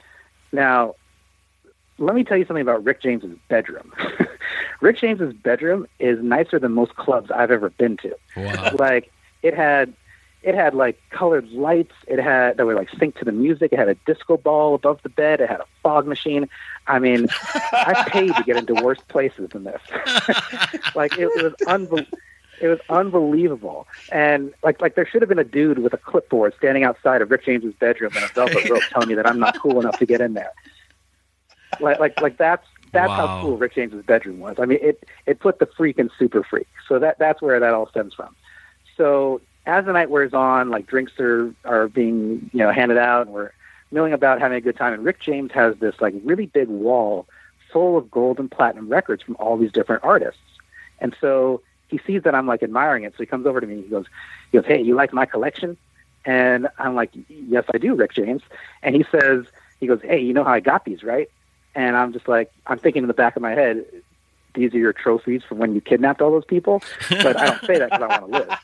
Now, let me tell you something about Rick James's bedroom. Rick James's bedroom is nicer than most clubs I've ever been to. Wow. Like, it had It had like colored lights. It had that were like synced to the music. It had a disco ball above the bed. It had a fog machine. I mean, I paid to get into worse places than this. Like it, it was unbe- it was unbelievable. And like like there should have been a dude with a clipboard standing outside of Rick James's bedroom and a velvet rope telling me that I'm not cool enough to get in there. Like like like that's that's Wow. how cool Rick James's bedroom was. I mean, it it put the freak in super freak. So that that's where that all stems from. So as the night wears on, like drinks are, are being, you know, handed out, and we're milling about having a good time. And Rick James has this like really big wall full of gold and platinum records from all these different artists. And so he sees that I'm like admiring it. So he comes over to me and he goes, he goes, "Hey, you like my collection?" And I'm like, "Yes, I do, Rick James." And he says, he goes, "Hey, you know how I got these, right?" And I'm just like, I'm thinking in the back of my head, these are your trophies from when you kidnapped all those people. But I don't say that because I want to live.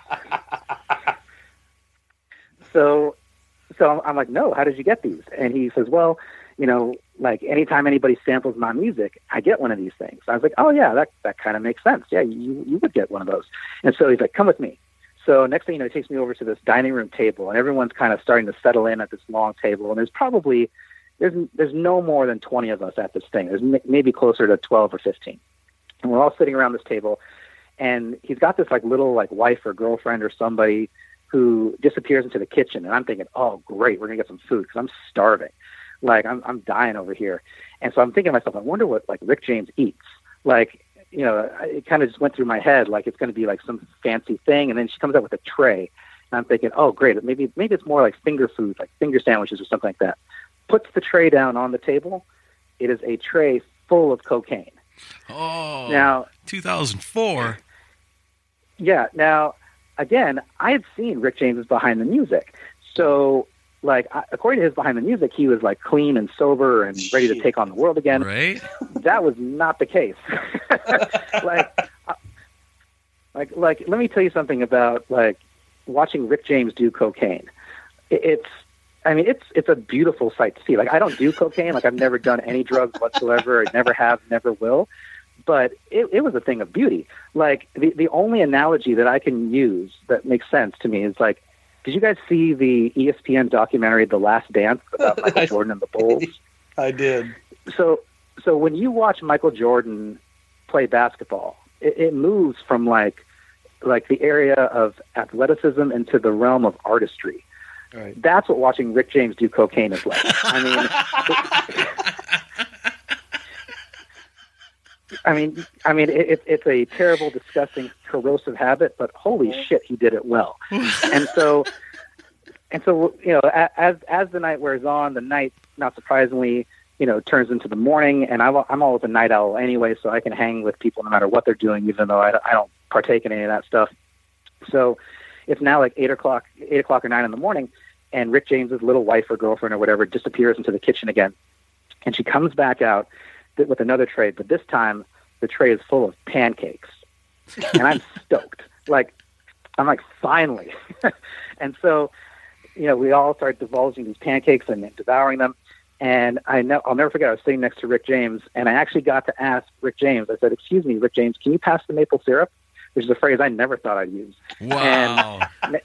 So, so I'm like, "No, how did you get these?" And he says, "Well, you know, like anytime anybody samples my music, I get one of these things." I was like, "Oh yeah, that, that kind of makes sense. Yeah, you, you would get one of those." And so he's like, "Come with me." So next thing you know, he takes me over to this dining room table, and everyone's kind of starting to settle in at this long table. And there's probably, there's, there's no more than twenty of us at this thing. There's m- maybe closer to twelve or fifteen. And we're all sitting around this table, and he's got this like little like wife or girlfriend or somebody who disappears into the kitchen, and I'm thinking, "Oh, great, we're gonna get some food," because I'm starving, like I'm I'm dying over here. And so I'm thinking to myself, I wonder what like Rick James eats. Like, you know, it kind of just went through my head, like it's going to be like some fancy thing. And then she comes out with a tray, and I'm thinking, "Oh, great, maybe maybe it's more like finger food, like finger sandwiches or something like that." Puts the tray down on the table. It is a tray full of cocaine. Oh, now two thousand four. Yeah. Now, again, I had seen Rick James's Behind the Music. So, like, I, according to his Behind the Music, he was, like, clean and sober and ready to take on the world again. Right? That was not the case. like, uh, like, like, let me tell you something about, like, watching Rick James do cocaine. It, it's, I mean, it's it's a beautiful sight to see. Like, I don't do cocaine. Like, I've never done any drugs whatsoever. I never have, never will. But it, it was a thing of beauty. Like, the, the only analogy that I can use that makes sense to me is, like, did you guys see the E S P N documentary, The Last Dance, about Michael Jordan and the Bulls? I did. So, so when you watch Michael Jordan play basketball, it, it moves from like, like the area of athleticism into the realm of artistry. Right. That's what watching Rick James do cocaine is like. I mean, it, I mean, I mean, it, it's a terrible, disgusting, corrosive habit, but holy shit, he did it well. And so, and so, you know, as as the night wears on, the night, not surprisingly, you know, turns into the morning, and I'm I'm always a night owl anyway, so I can hang with people no matter what they're doing, even though I, I don't partake in any of that stuff. So it's now like eight o'clock, eight o'clock or nine in the morning, and Rick James's little wife or girlfriend or whatever disappears into the kitchen again, and she comes back out with another tray, but this time the tray is full of pancakes, and I'm stoked. Like, I'm like, finally. And so, you know, we all start divulging these pancakes and devouring them. And I know, I'll never forget, I was sitting next to Rick James, and I actually got to ask Rick James, I said, excuse me, Rick James, can you pass the maple syrup? Which is a phrase I never thought I'd use. Wow. And,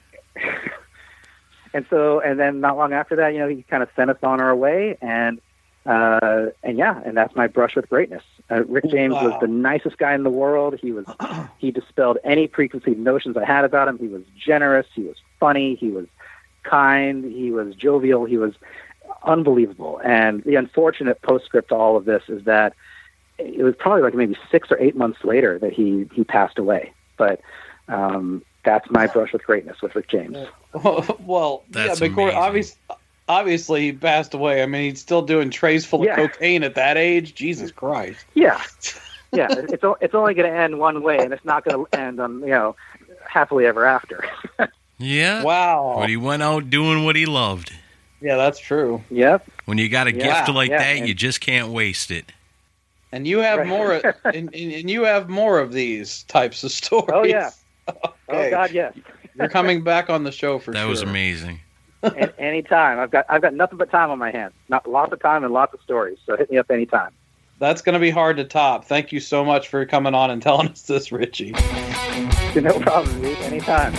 and so, and then not long after that, you know, he kind of sent us on our way, and, uh, and yeah, and that's my brush with greatness. Uh, Rick James Wow. was the nicest guy in the world. He was, he dispelled any preconceived notions I had about him. He was generous. He was funny. He was kind. He was jovial. He was unbelievable. And the unfortunate postscript to all of this is that it was probably like maybe six or eight months later that he, he passed away. But um, that's my brush with greatness with Rick James. Well, That's yeah, but Corey, amazing. obviously, obviously he passed away. I mean, he's still doing trays full of Yeah. cocaine at that age. Jesus Christ. Yeah. Yeah. It's, o- it's only going to end one way, and it's not going to end on, you know, happily ever after. Yeah. Wow. But he went out doing what he loved. Yeah, that's true. Yep. When you got a Yeah, gift like yeah, that, and- you just can't waste it. And you have Right. more, and, and, and you have more of these types of stories. Oh, yeah. Okay. Oh, God, yes. You're coming back on the show for That sure. was amazing. An- anytime. I've got I've got nothing but time on my hands. Not lots of time and lots of stories. So hit me up anytime. That's going to be hard to top. Thank you so much for coming on and telling us this, Richie. No problem, dude. Anytime.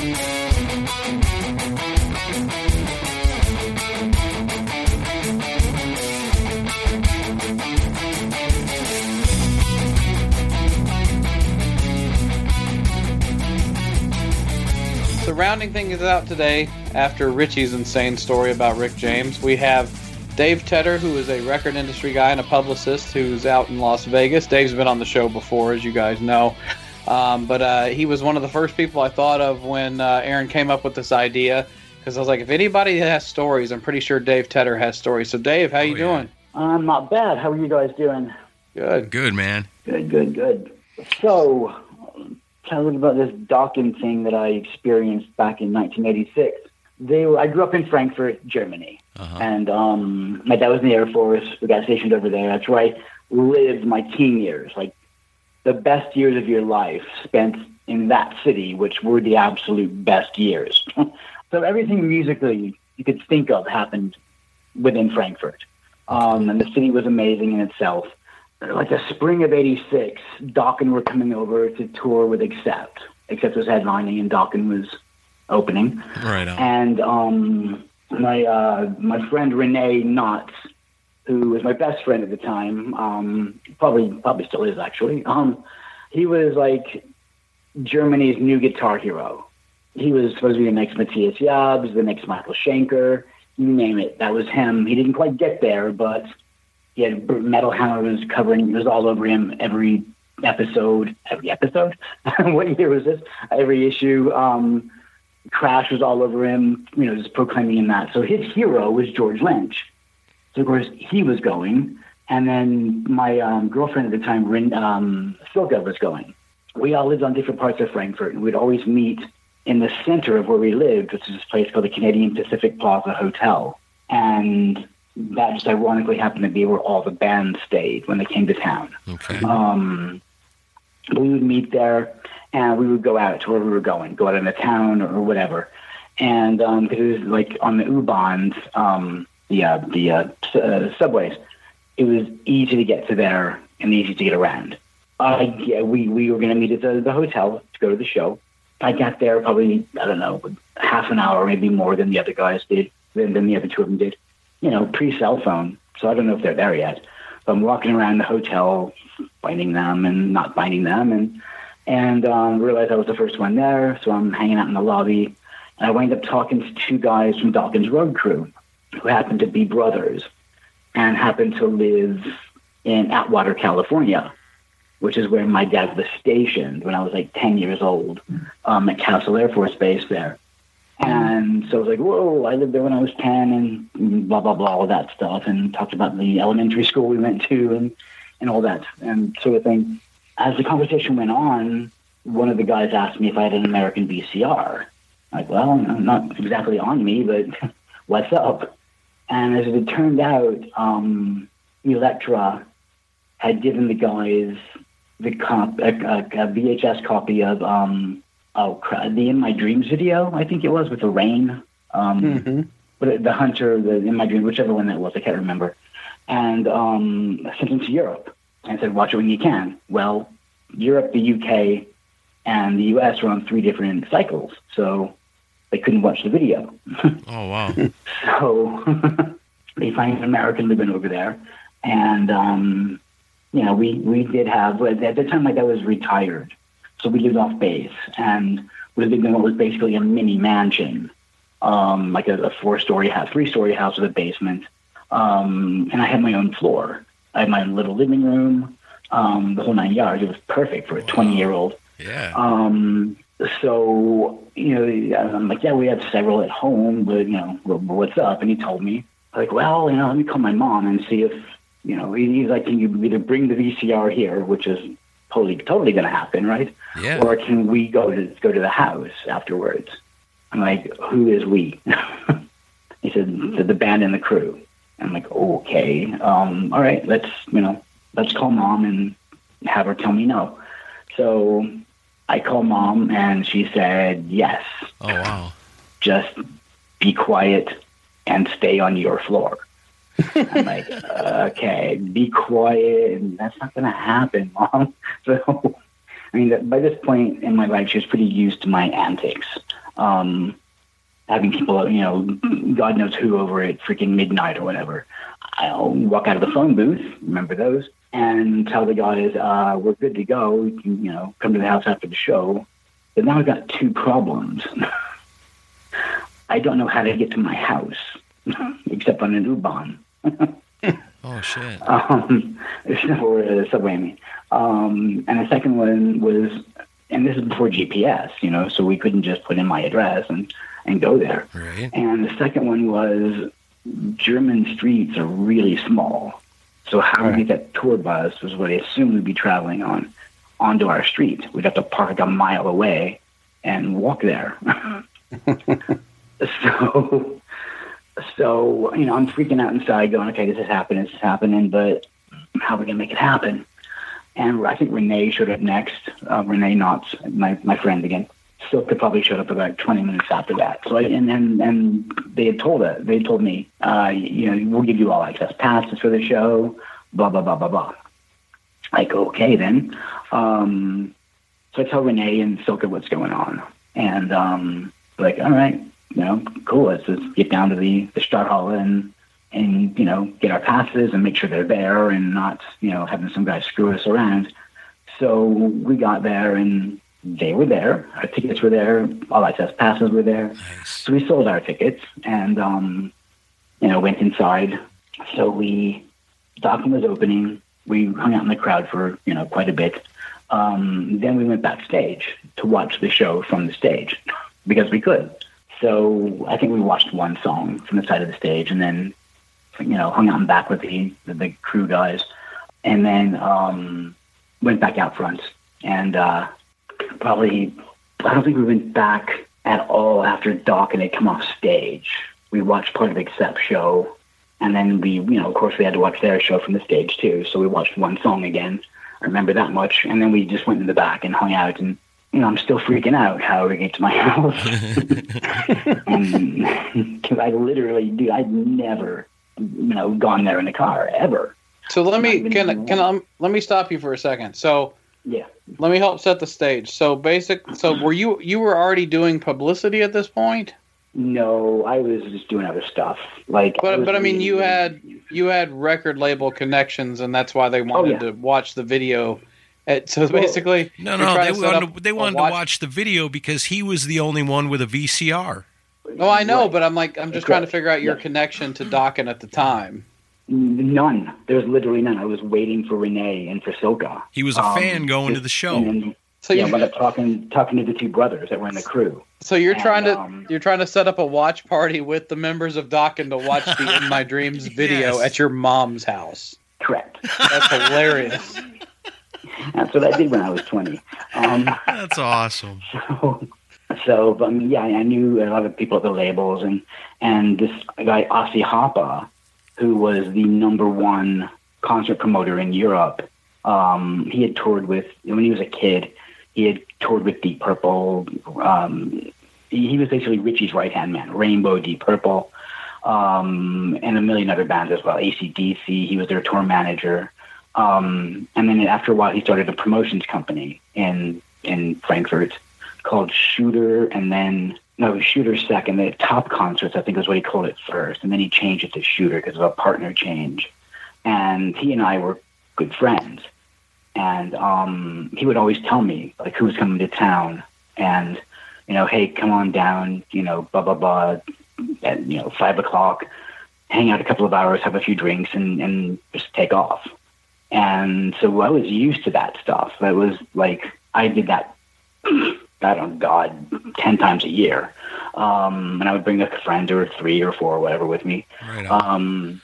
So rounding things out today, after Richie's insane story about Rick James, we have Dave Tedder, who is a record industry guy and a publicist who's out in Las Vegas. Dave's been on the show before, as you guys know. Um, but uh, he was one of the first people I thought of when uh, Aaron came up with this idea, because I was like, if anybody has stories, I'm pretty sure Dave Tedder has stories. So Dave, how you Oh, yeah. doing? I'm not bad. How are you guys doing? Good. Good, man. Good, good, good. So, tell a little about this docking thing that I experienced back in nineteen eighty-six. They were, I grew up in Frankfurt, Germany, Uh-huh. and um, my dad was in the Air Force. We got stationed over there. That's where I lived my teen years, like the best years of your life spent in that city, which were the absolute best years. So everything musically you could think of happened within Frankfurt. Um, and the city was amazing in itself. Like the spring of eighty-six, Dokken were coming over to tour with Accept. Accept was headlining and Dokken was opening. Right on. And um, my uh, my friend Renee Knotts, who was my best friend at the time, um, probably probably still is actually. Um, he was like Germany's new guitar hero. He was supposed to be the next Matthias Jabs, the next Michael Schenker, you name it. That was him. He didn't quite get there, but he had Metal Hammer was covering. It was all over him every episode. Every episode? What year was this? Every issue. Um, Crash was all over him, you know, just proclaiming him that. So his hero was George Lynch. So, of course, he was going. And then my um, girlfriend at the time, Rin, um, Silka, was going. We all lived on different parts of Frankfurt, and we'd always meet in the center of where we lived, which is this place called the Canadian Pacific Plaza Hotel. And that just ironically happened to be where all the bands stayed when they came to town. Okay. Um, we would meet there, and we would go out to where we were going, go out in the town or whatever. And um, because it was like on the U-Bahns, um, the, uh, the uh, s- uh, subways, it was easy to get to there and easy to get around. Uh, yeah, we, we were going to meet at the, the hotel to go to the show. I got there probably, I don't know, half an hour, maybe more than the other guys did, than, than the other two of them did. You know, pre-cell phone. So I don't know if they're there yet. So I'm walking around the hotel, finding them and not finding them, and and um, realized I was the first one there. So I'm hanging out in the lobby, and I wind up talking to two guys from Dawkins Road Crew who happened to be brothers and happened to live in Atwater, California, which is where my dad was stationed when I was like ten years old, um, at Castle Air Force Base there. And so I was like, whoa, I lived there when I was ten, and blah, blah, blah, all that stuff, and talked about the elementary school we went to and, and all that and sort of thing. As the conversation went on, one of the guys asked me if I had an American V C R. I'm like, well, not exactly on me, but what's up? And as it turned out, um, Electra had given the guys the comp, a, a, a V H S copy of um, oh, crap, the In My Dreams video, I think it was, with the rain. Um, mm-hmm. But the Hunter, the In My Dreams, whichever one that was, I can't remember. And um, I sent them to Europe and said, watch it when you can. Well, Europe, the U K, and the U S were on three different cycles, so they couldn't watch the video. Oh, wow. So they find an American living over there. And, um, you know, we, we did have, at the time my dad was retired, so we lived off base, and we lived in what was basically a mini mansion, um, like a, a four-story house, three-story house with a basement. Um, and I had my own floor. I had my own little living room, um, the whole nine yards. It was perfect for a twenty-year-old. Yeah. Um, so, you know, I'm like, yeah, we have several at home, but, you know, what's up? And he told me, like, well, you know, let me call my mom and see if, you know, he's like, can you either bring the V C R here, which is totally, totally going to happen, right? Yeah. Or can we go to go to the house afterwards? I'm like, who is we? He said, the, the band and the crew. I'm like, okay, um, all right, let's, you know, let's call mom and have her tell me no. So I called mom, and she said yes. Oh, wow. Just be quiet and stay on your floor. I'm like, okay, be quiet. That's not going to happen, Mom. So, I mean, by this point in my life, she was pretty used to my antics. Um, having people, you know, God knows who over at freaking midnight or whatever. I'll walk out of the phone booth, remember those, and tell the guys, uh, we're good to go. You can, you know, come to the house after the show. But now I've got two problems. I don't know how to get to my house, except on an U-Bahn. Oh, shit. Um, or the subway, I mean. Um, and the second one was, and this is before G P S, you know, so we couldn't just put in my address and, and go there. Right. And the second one was, German streets are really small. So how right. we get that tour bus was what I assumed we'd be traveling on, onto our street. We'd have to park a mile away and walk there. so... So, you know, I'm freaking out inside going, okay, this is happening, this is happening, but how are we going to make it happen? And I think Renee showed up next, uh, Renee Knotts, my, my friend again. Silka probably showed up about twenty minutes after that. So, I, and then and they had told her, they told me, uh, you know, we'll give you all access passes for the show, blah, blah, blah, blah, blah. Like, okay, then. Um, so I tell Renee and Silka what's going on. And, um, like, all right. You know, cool. Let's just get down to the, the Stadthalle and, and, you know, get our passes and make sure they're there and not, you know, having some guy screw us around. So we got there and they were there. Our tickets were there. All access passes were there. Nice. So we sold our tickets and, um, you know, went inside. So we, Dawkins was opening. We hung out in the crowd for, you know, quite a bit. Um, then we went backstage to watch the show from the stage because we could. So I think we watched one song from the side of the stage and then, you know, hung out in back with the, the, the crew guys and then um, went back out front. And uh, probably, I don't think we went back at all after Doc and had come off stage. We watched part of Accept's show and then we, you know, of course we had to watch their show from the stage too. So we watched one song again. I remember that much. And then we just went in the back and hung out and, you know, I'm still freaking out how we get to my house. Because I literally, dude, I'd never, you know, gone there in a car, ever. So let me, can, can I, let me stop you for a second. So yeah, let me help set the stage. So basic, so were you, you were already doing publicity at this point? No, I was just doing other stuff. Like, But was but I mean, reading- you had you had record label connections, and that's why they wanted yeah. to watch the video. Uh, So basically, No, you're no, trying they to set wanted, up they a wanted to watch the video because he was the only one with a V C R. Oh, I know, Right. but I'm like, I'm just trying to Correct. figure out your Yeah. connection to Dokken at the time. None. There was literally none. I was waiting for Renee and for Silka. He was a Um, fan going to just- the show. And then, So yeah, you, wound up talking talking to the two brothers that were in the crew. so you're and, trying to um, you're trying to set up a watch party with the members of Dokken to watch the In My Dreams video Yes. at your mom's house. Correct. That's hilarious. That's what I did when I was twenty. Um, That's awesome. so, so um, yeah, I knew a lot of people at the labels, and and this guy Ossie Hoppa, who was the number one concert promoter in Europe. Um, he had toured with when he was a kid. He had toured with Deep Purple. Um, he, he was basically Richie's right hand man. Rainbow, Deep Purple, um, and a million other bands as well. A C D C. He was their tour manager. Um, and then after a while, he started a promotions company in in Frankfurt called Shooter, and then no, it was Shooter Second. The Top Concerts, I think, is what he called it first, and then he changed it to Shooter because of a partner change. And he and I were good friends, and um, he would always tell me like who was coming to town, and you know, hey, come on down, you know, blah blah blah, at you know five o'clock, hang out a couple of hours, have a few drinks, and and just take off. And so I was used to that stuff. That was like, I did that, I don't know, God, ten times a year. Um, and I would bring a friend or three or four or whatever with me. Right on. Um,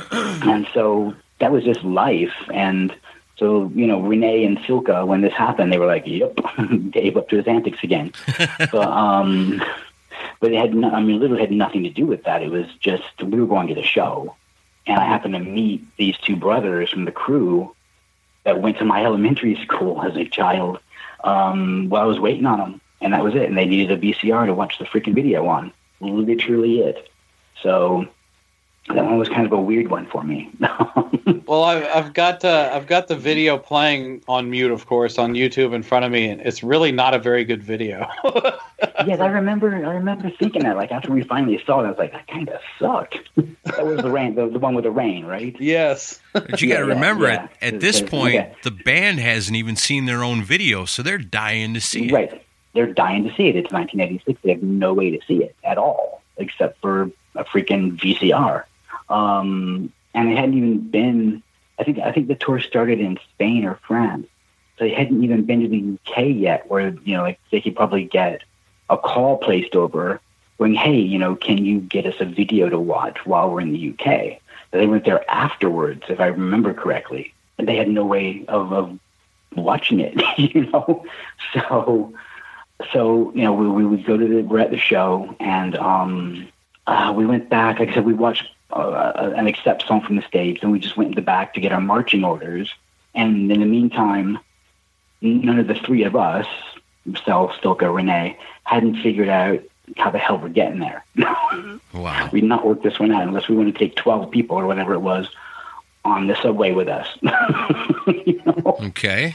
and so that was just life. And so, you know, Renee and Silka, when this happened, they were like, yep, Dave up to his antics again. but, um, but it had, no, I mean, literally had nothing to do with that. It was just, we were going to the show. And I happened to meet these two brothers from the crew that went to my elementary school as a child um, while I was waiting on them. And that was it. And they needed a V C R to watch the freaking video on. Literally it. So that one was kind of a weird one for me. Well, I've, I've got uh, I've got the video playing on mute, of course, on YouTube in front of me, and it's really not a very good video. Yes, I remember. I remember thinking that. Like after we finally saw it, I was like, "That kind of sucked." That was the rain, the, the one with the rain, right? Yes. But you got to Yeah, yeah, remember, yeah. at, at this point, Okay. the band hasn't even seen their own video, so they're dying to see it. Right. They're dying to see it. It's nineteen eighty-six. They have no way to see it at all, except for a freaking V C R. Um, and they hadn't even been. I think. I think the tour started in Spain or France, so they hadn't even been to the U K yet. Where you know, like they could probably get a call placed over, going, "Hey, you know, can you get us a video to watch while we're in the U K?" But they went there afterwards, if I remember correctly, and they had no way of, of watching it. You know, so. So, you know, we, we would go to the, we're at the show, and um, uh, we went back. Like I said, we watched uh, an Accept song from the stage, and we just went in the back to get our marching orders. And in the meantime, none of the three of us, myself, Silka, Renee, hadn't figured out how the hell we're getting there. Wow. We'd not worked this one out unless we want to take twelve people or whatever it was on the subway with us. You know? Okay.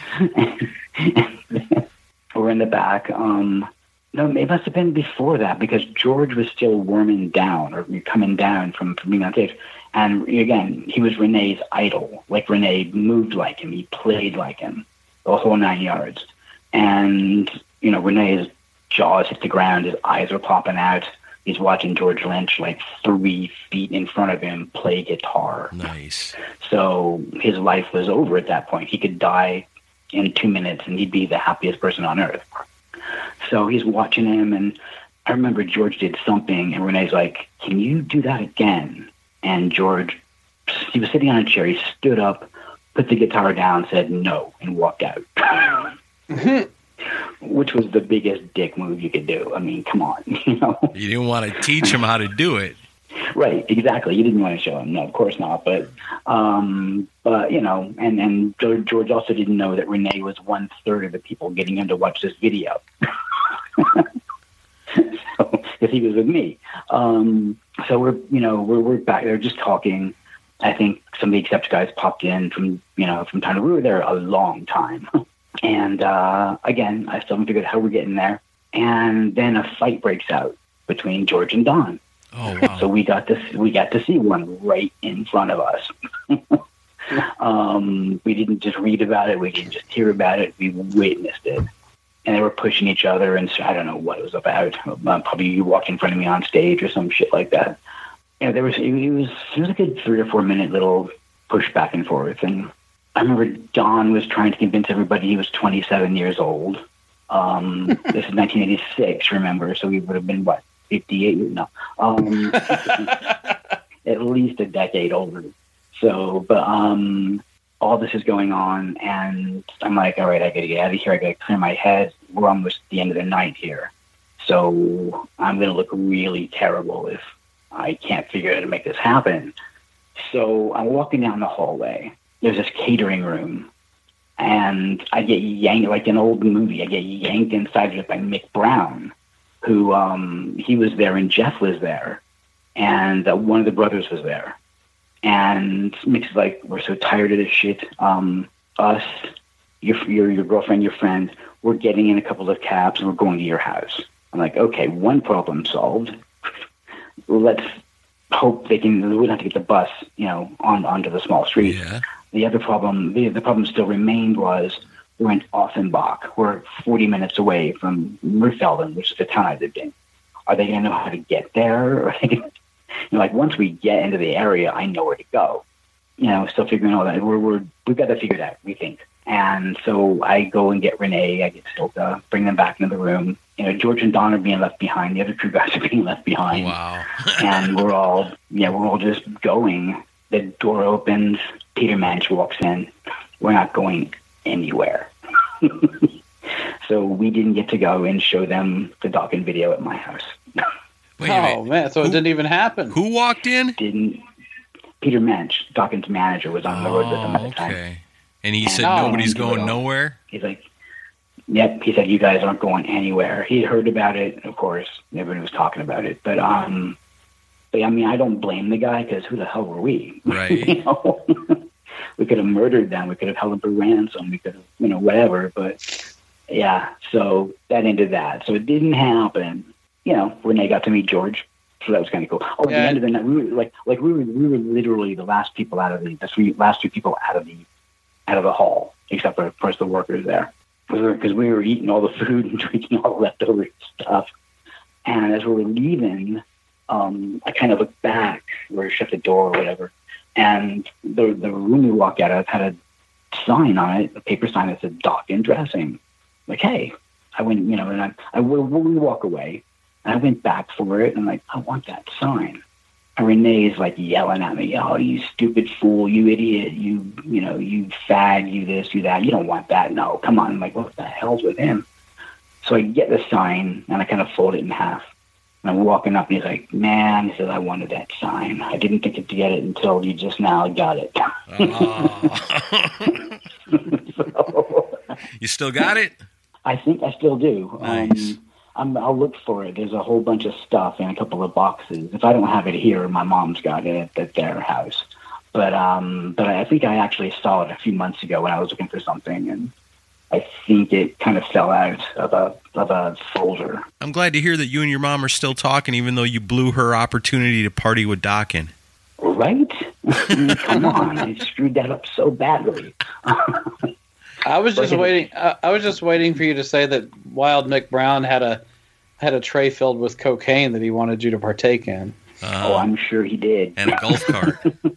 We're in the back. Um, no, it must have been before that because George was still warming down or coming down from, from being on stage. And again, he was Renee's idol. Like Renee moved like him. He played like him. The whole nine yards. And, you know, Renee's jaws hit the ground. His eyes are popping out. He's watching George Lynch like three feet in front of him play guitar. Nice. So his life was over at that point. He could die in two minutes and he'd be the happiest person on earth. So he's watching him, and I remember George did something, and Renee's like, "Can you do that again?" And George, he was sitting on a chair, he stood up, put the guitar down, said no, and walked out. Which was the biggest dick move you could do. I mean, come on, you know? You didn't want to teach him how to do it. Right, exactly. You didn't want to show him. No, of course not. But, um, but you know, and, and George, George also didn't know that Renee was one third of the people getting him to watch this video. So, because he was with me. Um, so we're, you know, we're, we're back there just talking. I think some of the Accept guys popped in from, you know, from time to, we were there a long time. And, uh, again, I still haven't figured out how we're getting there. And then a fight breaks out between George and Don. Oh, wow. So we got to we got to see one right in front of us. um, we didn't just read about it. We didn't just hear about it. We witnessed it. And they were pushing each other, and so I don't know what it was about. Uh, probably you walked in front of me on stage or some shit like that. Yeah, there was it, it was it was a good three or four minute little push back and forth. And I remember Don was trying to convince everybody he was twenty-seven years old. Um, this is nineteen eighty-six, remember? So we would have been what? fifty-eight, no, um, at least a decade older. So, but um, all this is going on, and I'm like, all right, I gotta get out of here. I gotta clear my head. We're almost at the end of the night here, so I'm gonna look really terrible if I can't figure out how to make this happen. So I'm walking down the hallway. There's this catering room, and I get yanked like an old movie. I get yanked inside of it by Mick Brown, who um, he was there and Jeff was there, and uh, one of the brothers was there. And Mick's like, we're so tired of this shit. Um, us, your, your your girlfriend, your friend, we're getting in a couple of cabs and we're going to your house. I'm like, okay, one problem solved. Let's hope they can. We don't have to get the bus, you know, on onto the small street. Yeah. The other problem, the the problem still remained was, we're in Offenbach. We're forty minutes away from Murfelden, which is the town I lived in. Are they going to know how to get there? Or you know, like once we get into the area, I know where to go. You know, still figuring all that. We're, we're we've got that figured out, we think. And so I go and get Renee. I get Silka, bring them back into the room. You know, George and Don are being left behind. The other crew guys are being left behind. Wow. And we're all, yeah, we're all just going. The door opens. Peter Manch walks in. We're not going anywhere. So we didn't get to go and show them the Dokken video at my house. Wait a Oh minute. man, so Who- it didn't even happen. Who walked in? Didn't. Peter Mensch, Dokken's manager, was on the road with them at Oh, the time. okay. And he And said I don't nobody's do it going all. nowhere? He's like, yep. He said, you guys aren't going anywhere. He had heard about it, of course. Everybody was talking about it. But, um, but I mean, I don't blame the guy because who the hell were we? Right. You know? We could have murdered them. We could have held them for ransom. We could have, you know, whatever. But, yeah, so that ended that. So it didn't happen. You know, Renee got to meet George. So that was kind of cool. Oh, at Yeah. the end of the night, we were like, like we were, we were literally the last people out of the, the three, last two people out of the, out of the hall, except for, of course, the workers there. We were, because we were eating all the food and drinking all the leftover stuff. And as we were leaving, um, I kind of looked back, or shut the door or whatever, and the the room we walked out of had a sign on it, a paper sign that said Dokken Dressing. Like, hey, I went, you know, and I, I we we walk away. And I went back for it, and I'm like, I want that sign. And Renee's like yelling at me, oh, you stupid fool, you idiot, you, you know, you fag, you this, you that. You don't want that. No, come on. I'm like, what the hell's with him? So I get the sign, and I kind of fold it in half. And I'm walking up, and he's like, man, he says, I wanted that sign. I didn't think to get it until you just now got it. Oh. So, You still got it? I think I still do. Nice. Um, I'm, I'll look for it. There's a whole bunch of stuff in a couple of boxes. If I don't have it here, my mom's got it at, at their house. But um, but I think I actually saw it a few months ago when I was looking for something, and I think it kind of fell out of a of a folder. I'm glad to hear that you and your mom are still talking, even though you blew her opportunity to party with Dokken. Right? I mean, come on, I screwed that up so badly. I was just Like- waiting. I, I was just waiting for you to say that Wild Mick Brown had a had a tray filled with cocaine that he wanted you to partake in. Oh, Uh, I'm sure he did. and a golf cart.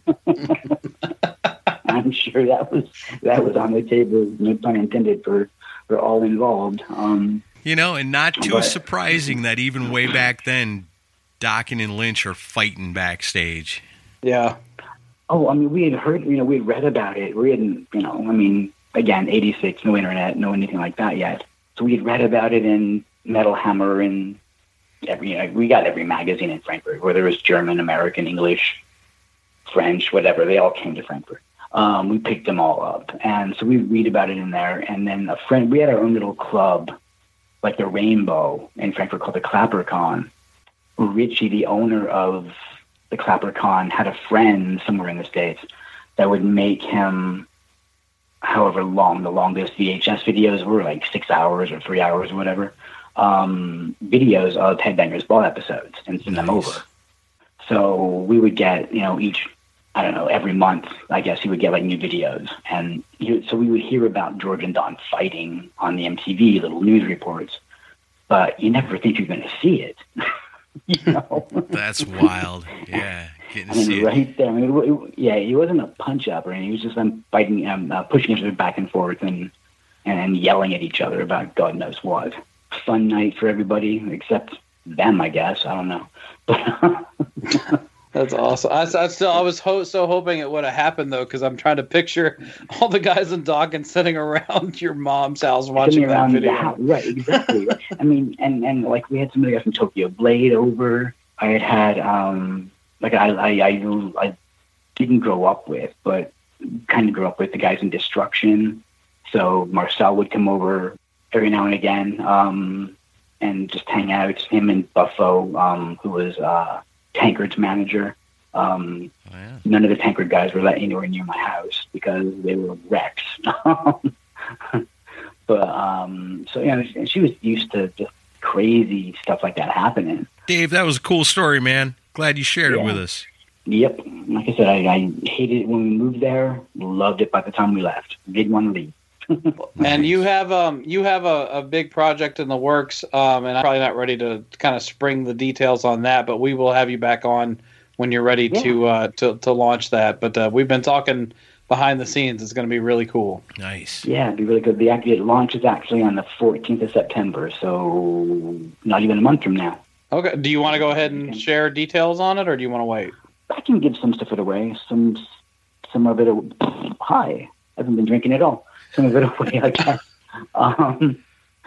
I'm sure that was that was on the table, no pun intended, for for all involved. Um, You know, and not too But- surprising that even way back then, Dokken and Lynch are fighting backstage. Yeah, Oh, I mean, we had heard, you know, we had read about it. We hadn't, you know, I mean, again, eighty-six, no internet, no anything like that yet. So we had read about it in Metal Hammer and every, you know, we got every magazine in Frankfurt, whether it was German, American, English, French, whatever. They all came to Frankfurt. Um, we picked them all up. And so we read about it in there. And then a friend, we had our own little club, like the Rainbow in Frankfurt called the Clappercon. Richie, the owner of the Clappercon, had a friend somewhere in the States that would make him however long, the longest V H S videos were, like six hours or three hours or whatever. um, videos of Headbangers Ball episodes and send them over. So we would get, you know, each, I don't know, every month, I guess you would get like new videos. And you, so we would hear about George and Don fighting on the M T V, little news reports, but you never think you're going to see it. You know? That's wild. Yeah. Getting to I mean, see right it. there. I mean, it, it, yeah, he wasn't a punch up or anything. He was just them fighting, um, uh, pushing each other back and forth and, and and yelling at each other about God knows what. Fun night for everybody except them, I guess. I don't know. That's awesome. I, I still, I was ho- so hoping it would have happened though, because I'm trying to picture all the guys in Dawkins sitting around your mom's house watching Sitting that around video. the house. Right, exactly. I mean, and, and like we had somebody from Tokyo Blade over. I had had um, like I, I I I didn't grow up with, but kind of grew up with the guys in Destruction. So Marcel would come over every now and again, um, and just hang out. Him and Buffo, um, who was uh, Tankard's manager. Um, Oh, yeah. None of the Tankard guys were let anywhere near my house because they were wrecks. But um, so yeah, and she was used to just crazy stuff like that happening. Dave, that was a cool story, man. Glad you shared Yeah. it with us. Yep, like I said, I, I hated it when we moved there. Loved it by the time we left. Didn't want to leave. And you have um you have a, a big project in the works, um, and I'm probably not ready to kind of spring the details on that, but we will have you back on when you're ready Yeah. to uh to, to launch that. But uh, we've been talking behind the scenes. It's going to be really cool. Nice. Yeah, it'd be really good. The actually launch is actually on the fourteenth of September, so not even a month from now. Okay. Do you want to go ahead and share details on it, or do you want to wait? I can give some stuff it away. Some some of it. Hi, I haven't been drinking at all. Some of it away, I guess. um,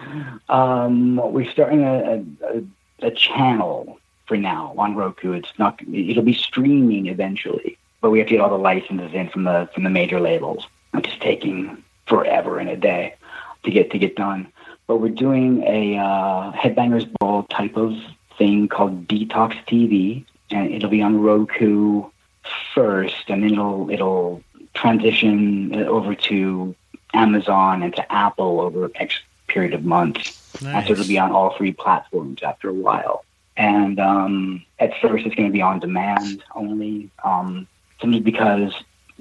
um, we're starting a, a, a channel for now on Roku. It's not. It'll be streaming eventually, but we have to get all the licenses in from the from the major labels. It's just taking forever and a day to get to get done. But we're doing a uh, Headbangers Ball type of thing called Detox T V, and it'll be on Roku first, and then it'll it'll transition over to Amazon and to Apple over a next period of months. Nice. And so it'll be on all three platforms after a while. And um, at first, it's going to be on demand only, um, simply because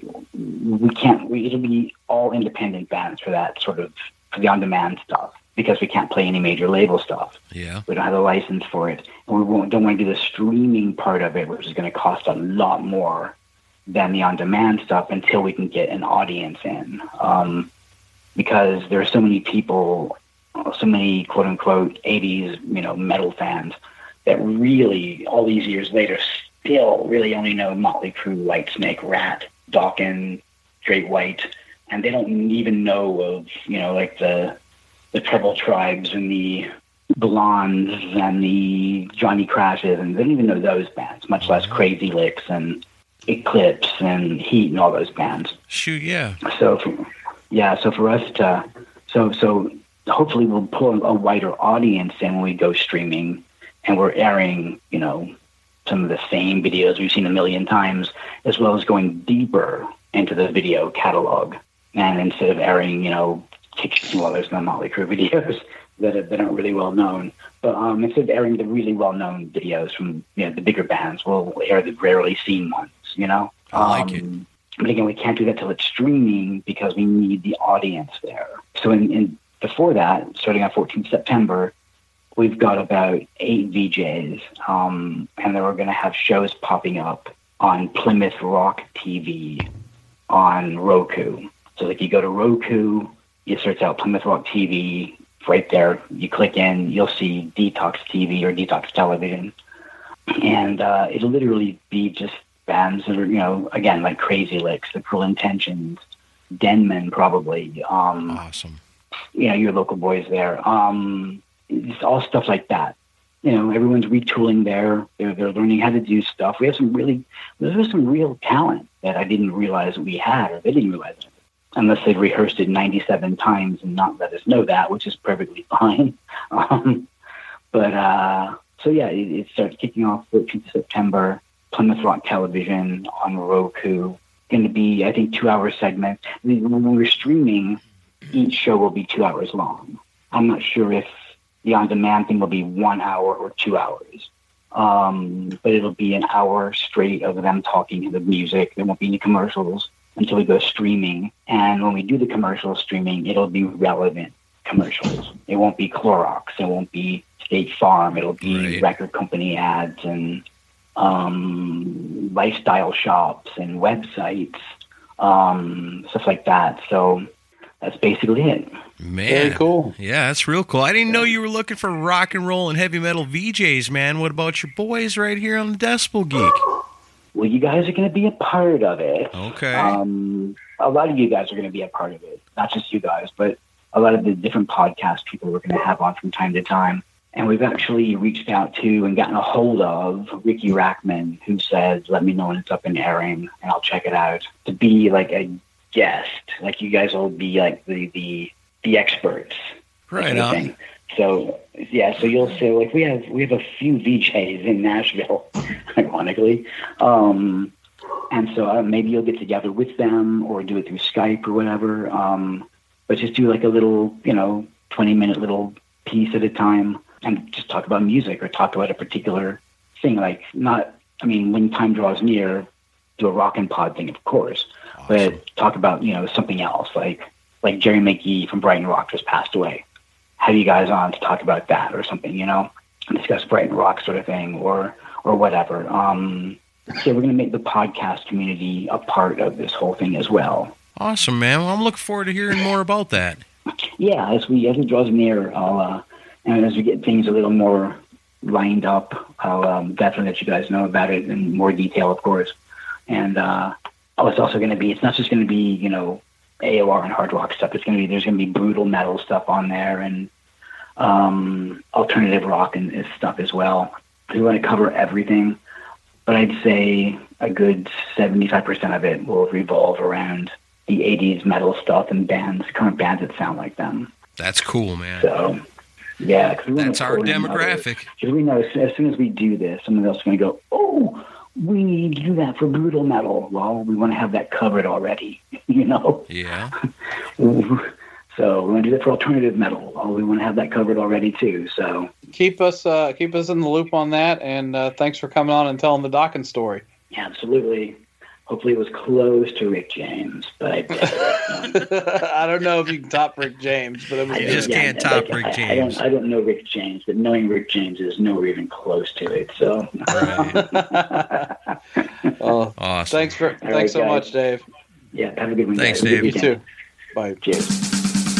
we can't. We, it'll be all independent bands for that sort of for the on-demand stuff, because we can't play any major label stuff. Yeah. We don't have a license for it, and we won't, don't want to do the streaming part of it, which is going to cost a lot more than the on-demand stuff until we can get an audience in. Um, because there are so many people, so many quote-unquote eighties, you know, metal fans that really, all these years later, still really only know Motley Crue, Whitesnake, Rat, Dawkins, Straight White, and they don't even know of, you know, like the the Trouble Tribes and the Blondes and the Johnny Crashes, and they don't even know those bands, much less Crazy Licks and Eclipse and Heat and all those bands. Shoot, yeah. So, for, yeah, so for us to, so so hopefully we'll pull a wider audience in when we go streaming, and we're airing, you know, some of the same videos we've seen a million times, as well as going deeper into the video catalog. And instead of airing, you know, well, there's no Motley Crue videos that, are, that aren't really well known, but um, instead of airing the really well known videos from, you know, the bigger bands, we'll air the rarely seen ones, you know? I like um, it. But again, we can't do that till it's streaming because we need the audience there. So in, in before that, starting on fourteenth September, we've got about eight V Js, um, and then we're going to have shows popping up on Plymouth Rock T V on Roku. So like you go to Roku, you search out Plymouth Rock T V, right there, you click in, you'll see Detox T V or Detox Television. And uh, it'll literally be just bands that are, you know, again, like Crazy Licks, The Cruel Intentions, Denman probably. Um, Awesome. You know, your local boys there. Um, it's all stuff like that. You know, everyone's retooling there. They're, they're learning how to do stuff. We have some really, there's some real talent that I didn't realize we had, or they didn't realize it. Unless they've rehearsed it ninety-seven times and not let us know that, which is perfectly fine. Um, but, uh, so yeah, it, it starts kicking off fourteenth of September, Plymouth Rock Television on Roku. Going to be, I think, two-hour segments. When we're streaming, each show will be two hours long. I'm not sure if The on-demand thing will be one hour or two hours. Um, but it'll be an hour straight of them talking the music. There won't be any commercials until we go streaming. And when we do the commercial streaming, it'll be relevant commercials. It won't be Clorox. It won't be State Farm. It'll be Right. record company ads and um, lifestyle shops and websites, um, stuff like that. So that's basically it. Man. Very cool. Yeah, that's real cool. I didn't know you were looking for rock and roll and heavy metal V Js, man. What about your boys right here on the Decibel Geek? Well, you guys are going to be a part of it. Okay. Um, a lot of you guys are going to be a part of it. Not just you guys, but a lot of the different podcast people we're going to have on from time to time. And we've actually reached out to and gotten a hold of Ricky Rackman, who says, let me know when it's up and airing, and I'll check it out, to be like a guest. Like you guys will be like the, the, the experts. Right kind of on. thing. So, yeah, so you'll say, like, we have we have a few V Js in Nashville, ironically. Um, and so uh, maybe you'll get together with them or do it through Skype or whatever. Um, but just do like a little, you know, twenty-minute little piece at a time and just talk about music or talk about a particular thing. Like, not, I mean, when time draws near, do a rock and pod thing, of course. Awesome. But talk about, you know, something else. Like, like Jerry McGee from Brighton Rock just passed away. Have you guys on to talk about that or something, you know, discuss Brighton Rock sort of thing or or whatever. Um, so we're going to make the podcast community a part of this whole thing as well. Awesome, man. Well, I'm looking forward to hearing more about that. Yeah, as we as it draws near, I'll uh, and as we get things a little more lined up, I'll um, definitely let you guys know about it in more detail, of course. And uh, oh, it's also going to be, it's not just going to be, you know, A O R and hard rock stuff. It's going to be, there's going to be brutal metal stuff on there and um, alternative rock and, and stuff as well. We want to cover everything, but I'd say a good seventy-five percent of it will revolve around the eighties metal stuff and bands, current bands that sound like them. That's cool, man. So, yeah. 'cause we wanna That's our pull in demographic. Because we know as, as soon as we do this, someone else is going to go, oh, we need to do that for brutal metal. Well, we want to have that covered already, you know? Yeah. So we want to do that for alternative metal. Oh, we want to have that covered already too. So Keep us uh, keep us in the loop on that, and uh, thanks for coming on and telling the Dawkins story. yeah, absolutely. Hopefully it was close to Rick James, but I, I don't know if you can top Rick James, but it was I You just good. can't top I, Rick I, I James. don't, I don't know Rick James, but knowing Rick James is nowhere even close to it. So Right. Oh, Awesome. thanks for right, thanks so guys. much, Dave. yeah, have a good one. Thanks, guys. Have a Dave. good You weekend. too. Bye. Cheers.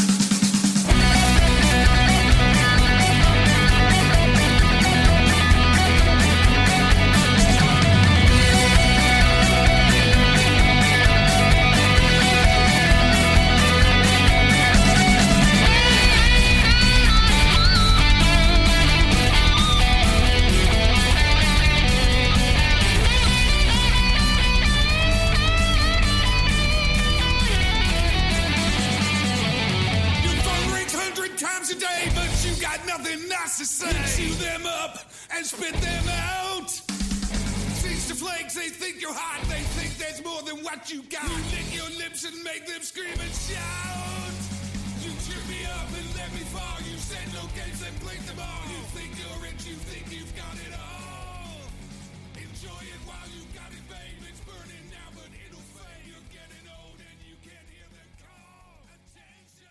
You phone rings hundred times a day, but you got nothing nice to say. Chew them up and spit them out. Seize the flakes, they think you're hot. They think there's more than what you got. You lick your lips and make them scream and shout. You cheer me up and let me fall. You said no games and blink them all. You think you're rich, you think you've got it all. Enjoy it while you got it, babe. It's burning now, but it'll fade. You're getting old and you can't hear them call. Attention.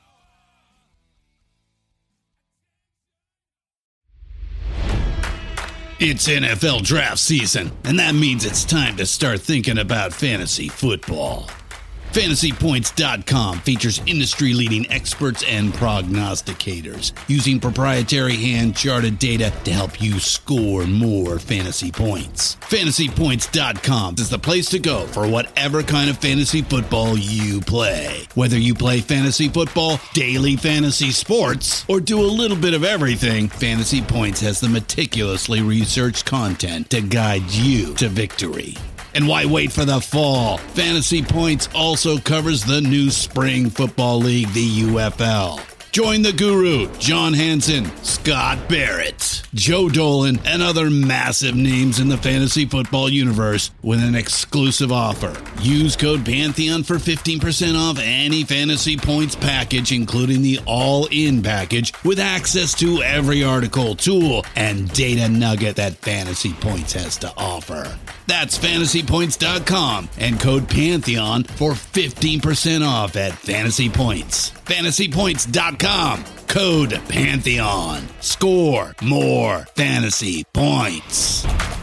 It's N F L draft season, and that means it's time to start thinking about fantasy football. Fantasy Points dot com features industry-leading experts and prognosticators using proprietary hand-charted data to help you score more fantasy points. Fantasy Points dot com is the place to go for whatever kind of fantasy football you play. Whether you play fantasy football, daily fantasy sports, or do a little bit of everything, Fantasy Points has the meticulously researched content to guide you to victory. And why wait for the fall? Fantasy Points also covers the new spring football league, the U F L. Join the guru, John Hansen, Scott Barrett, Joe Dolan, and other massive names in the fantasy football universe with an exclusive offer. Use code Pantheon for fifteen percent off any Fantasy Points package, including the all-in package, with access to every article, tool, and data nugget that Fantasy Points has to offer. That's fantasy points dot com and code Pantheon for fifteen percent off at Fantasy Points. fantasy points dot com, code Pantheon. Score more fantasy points.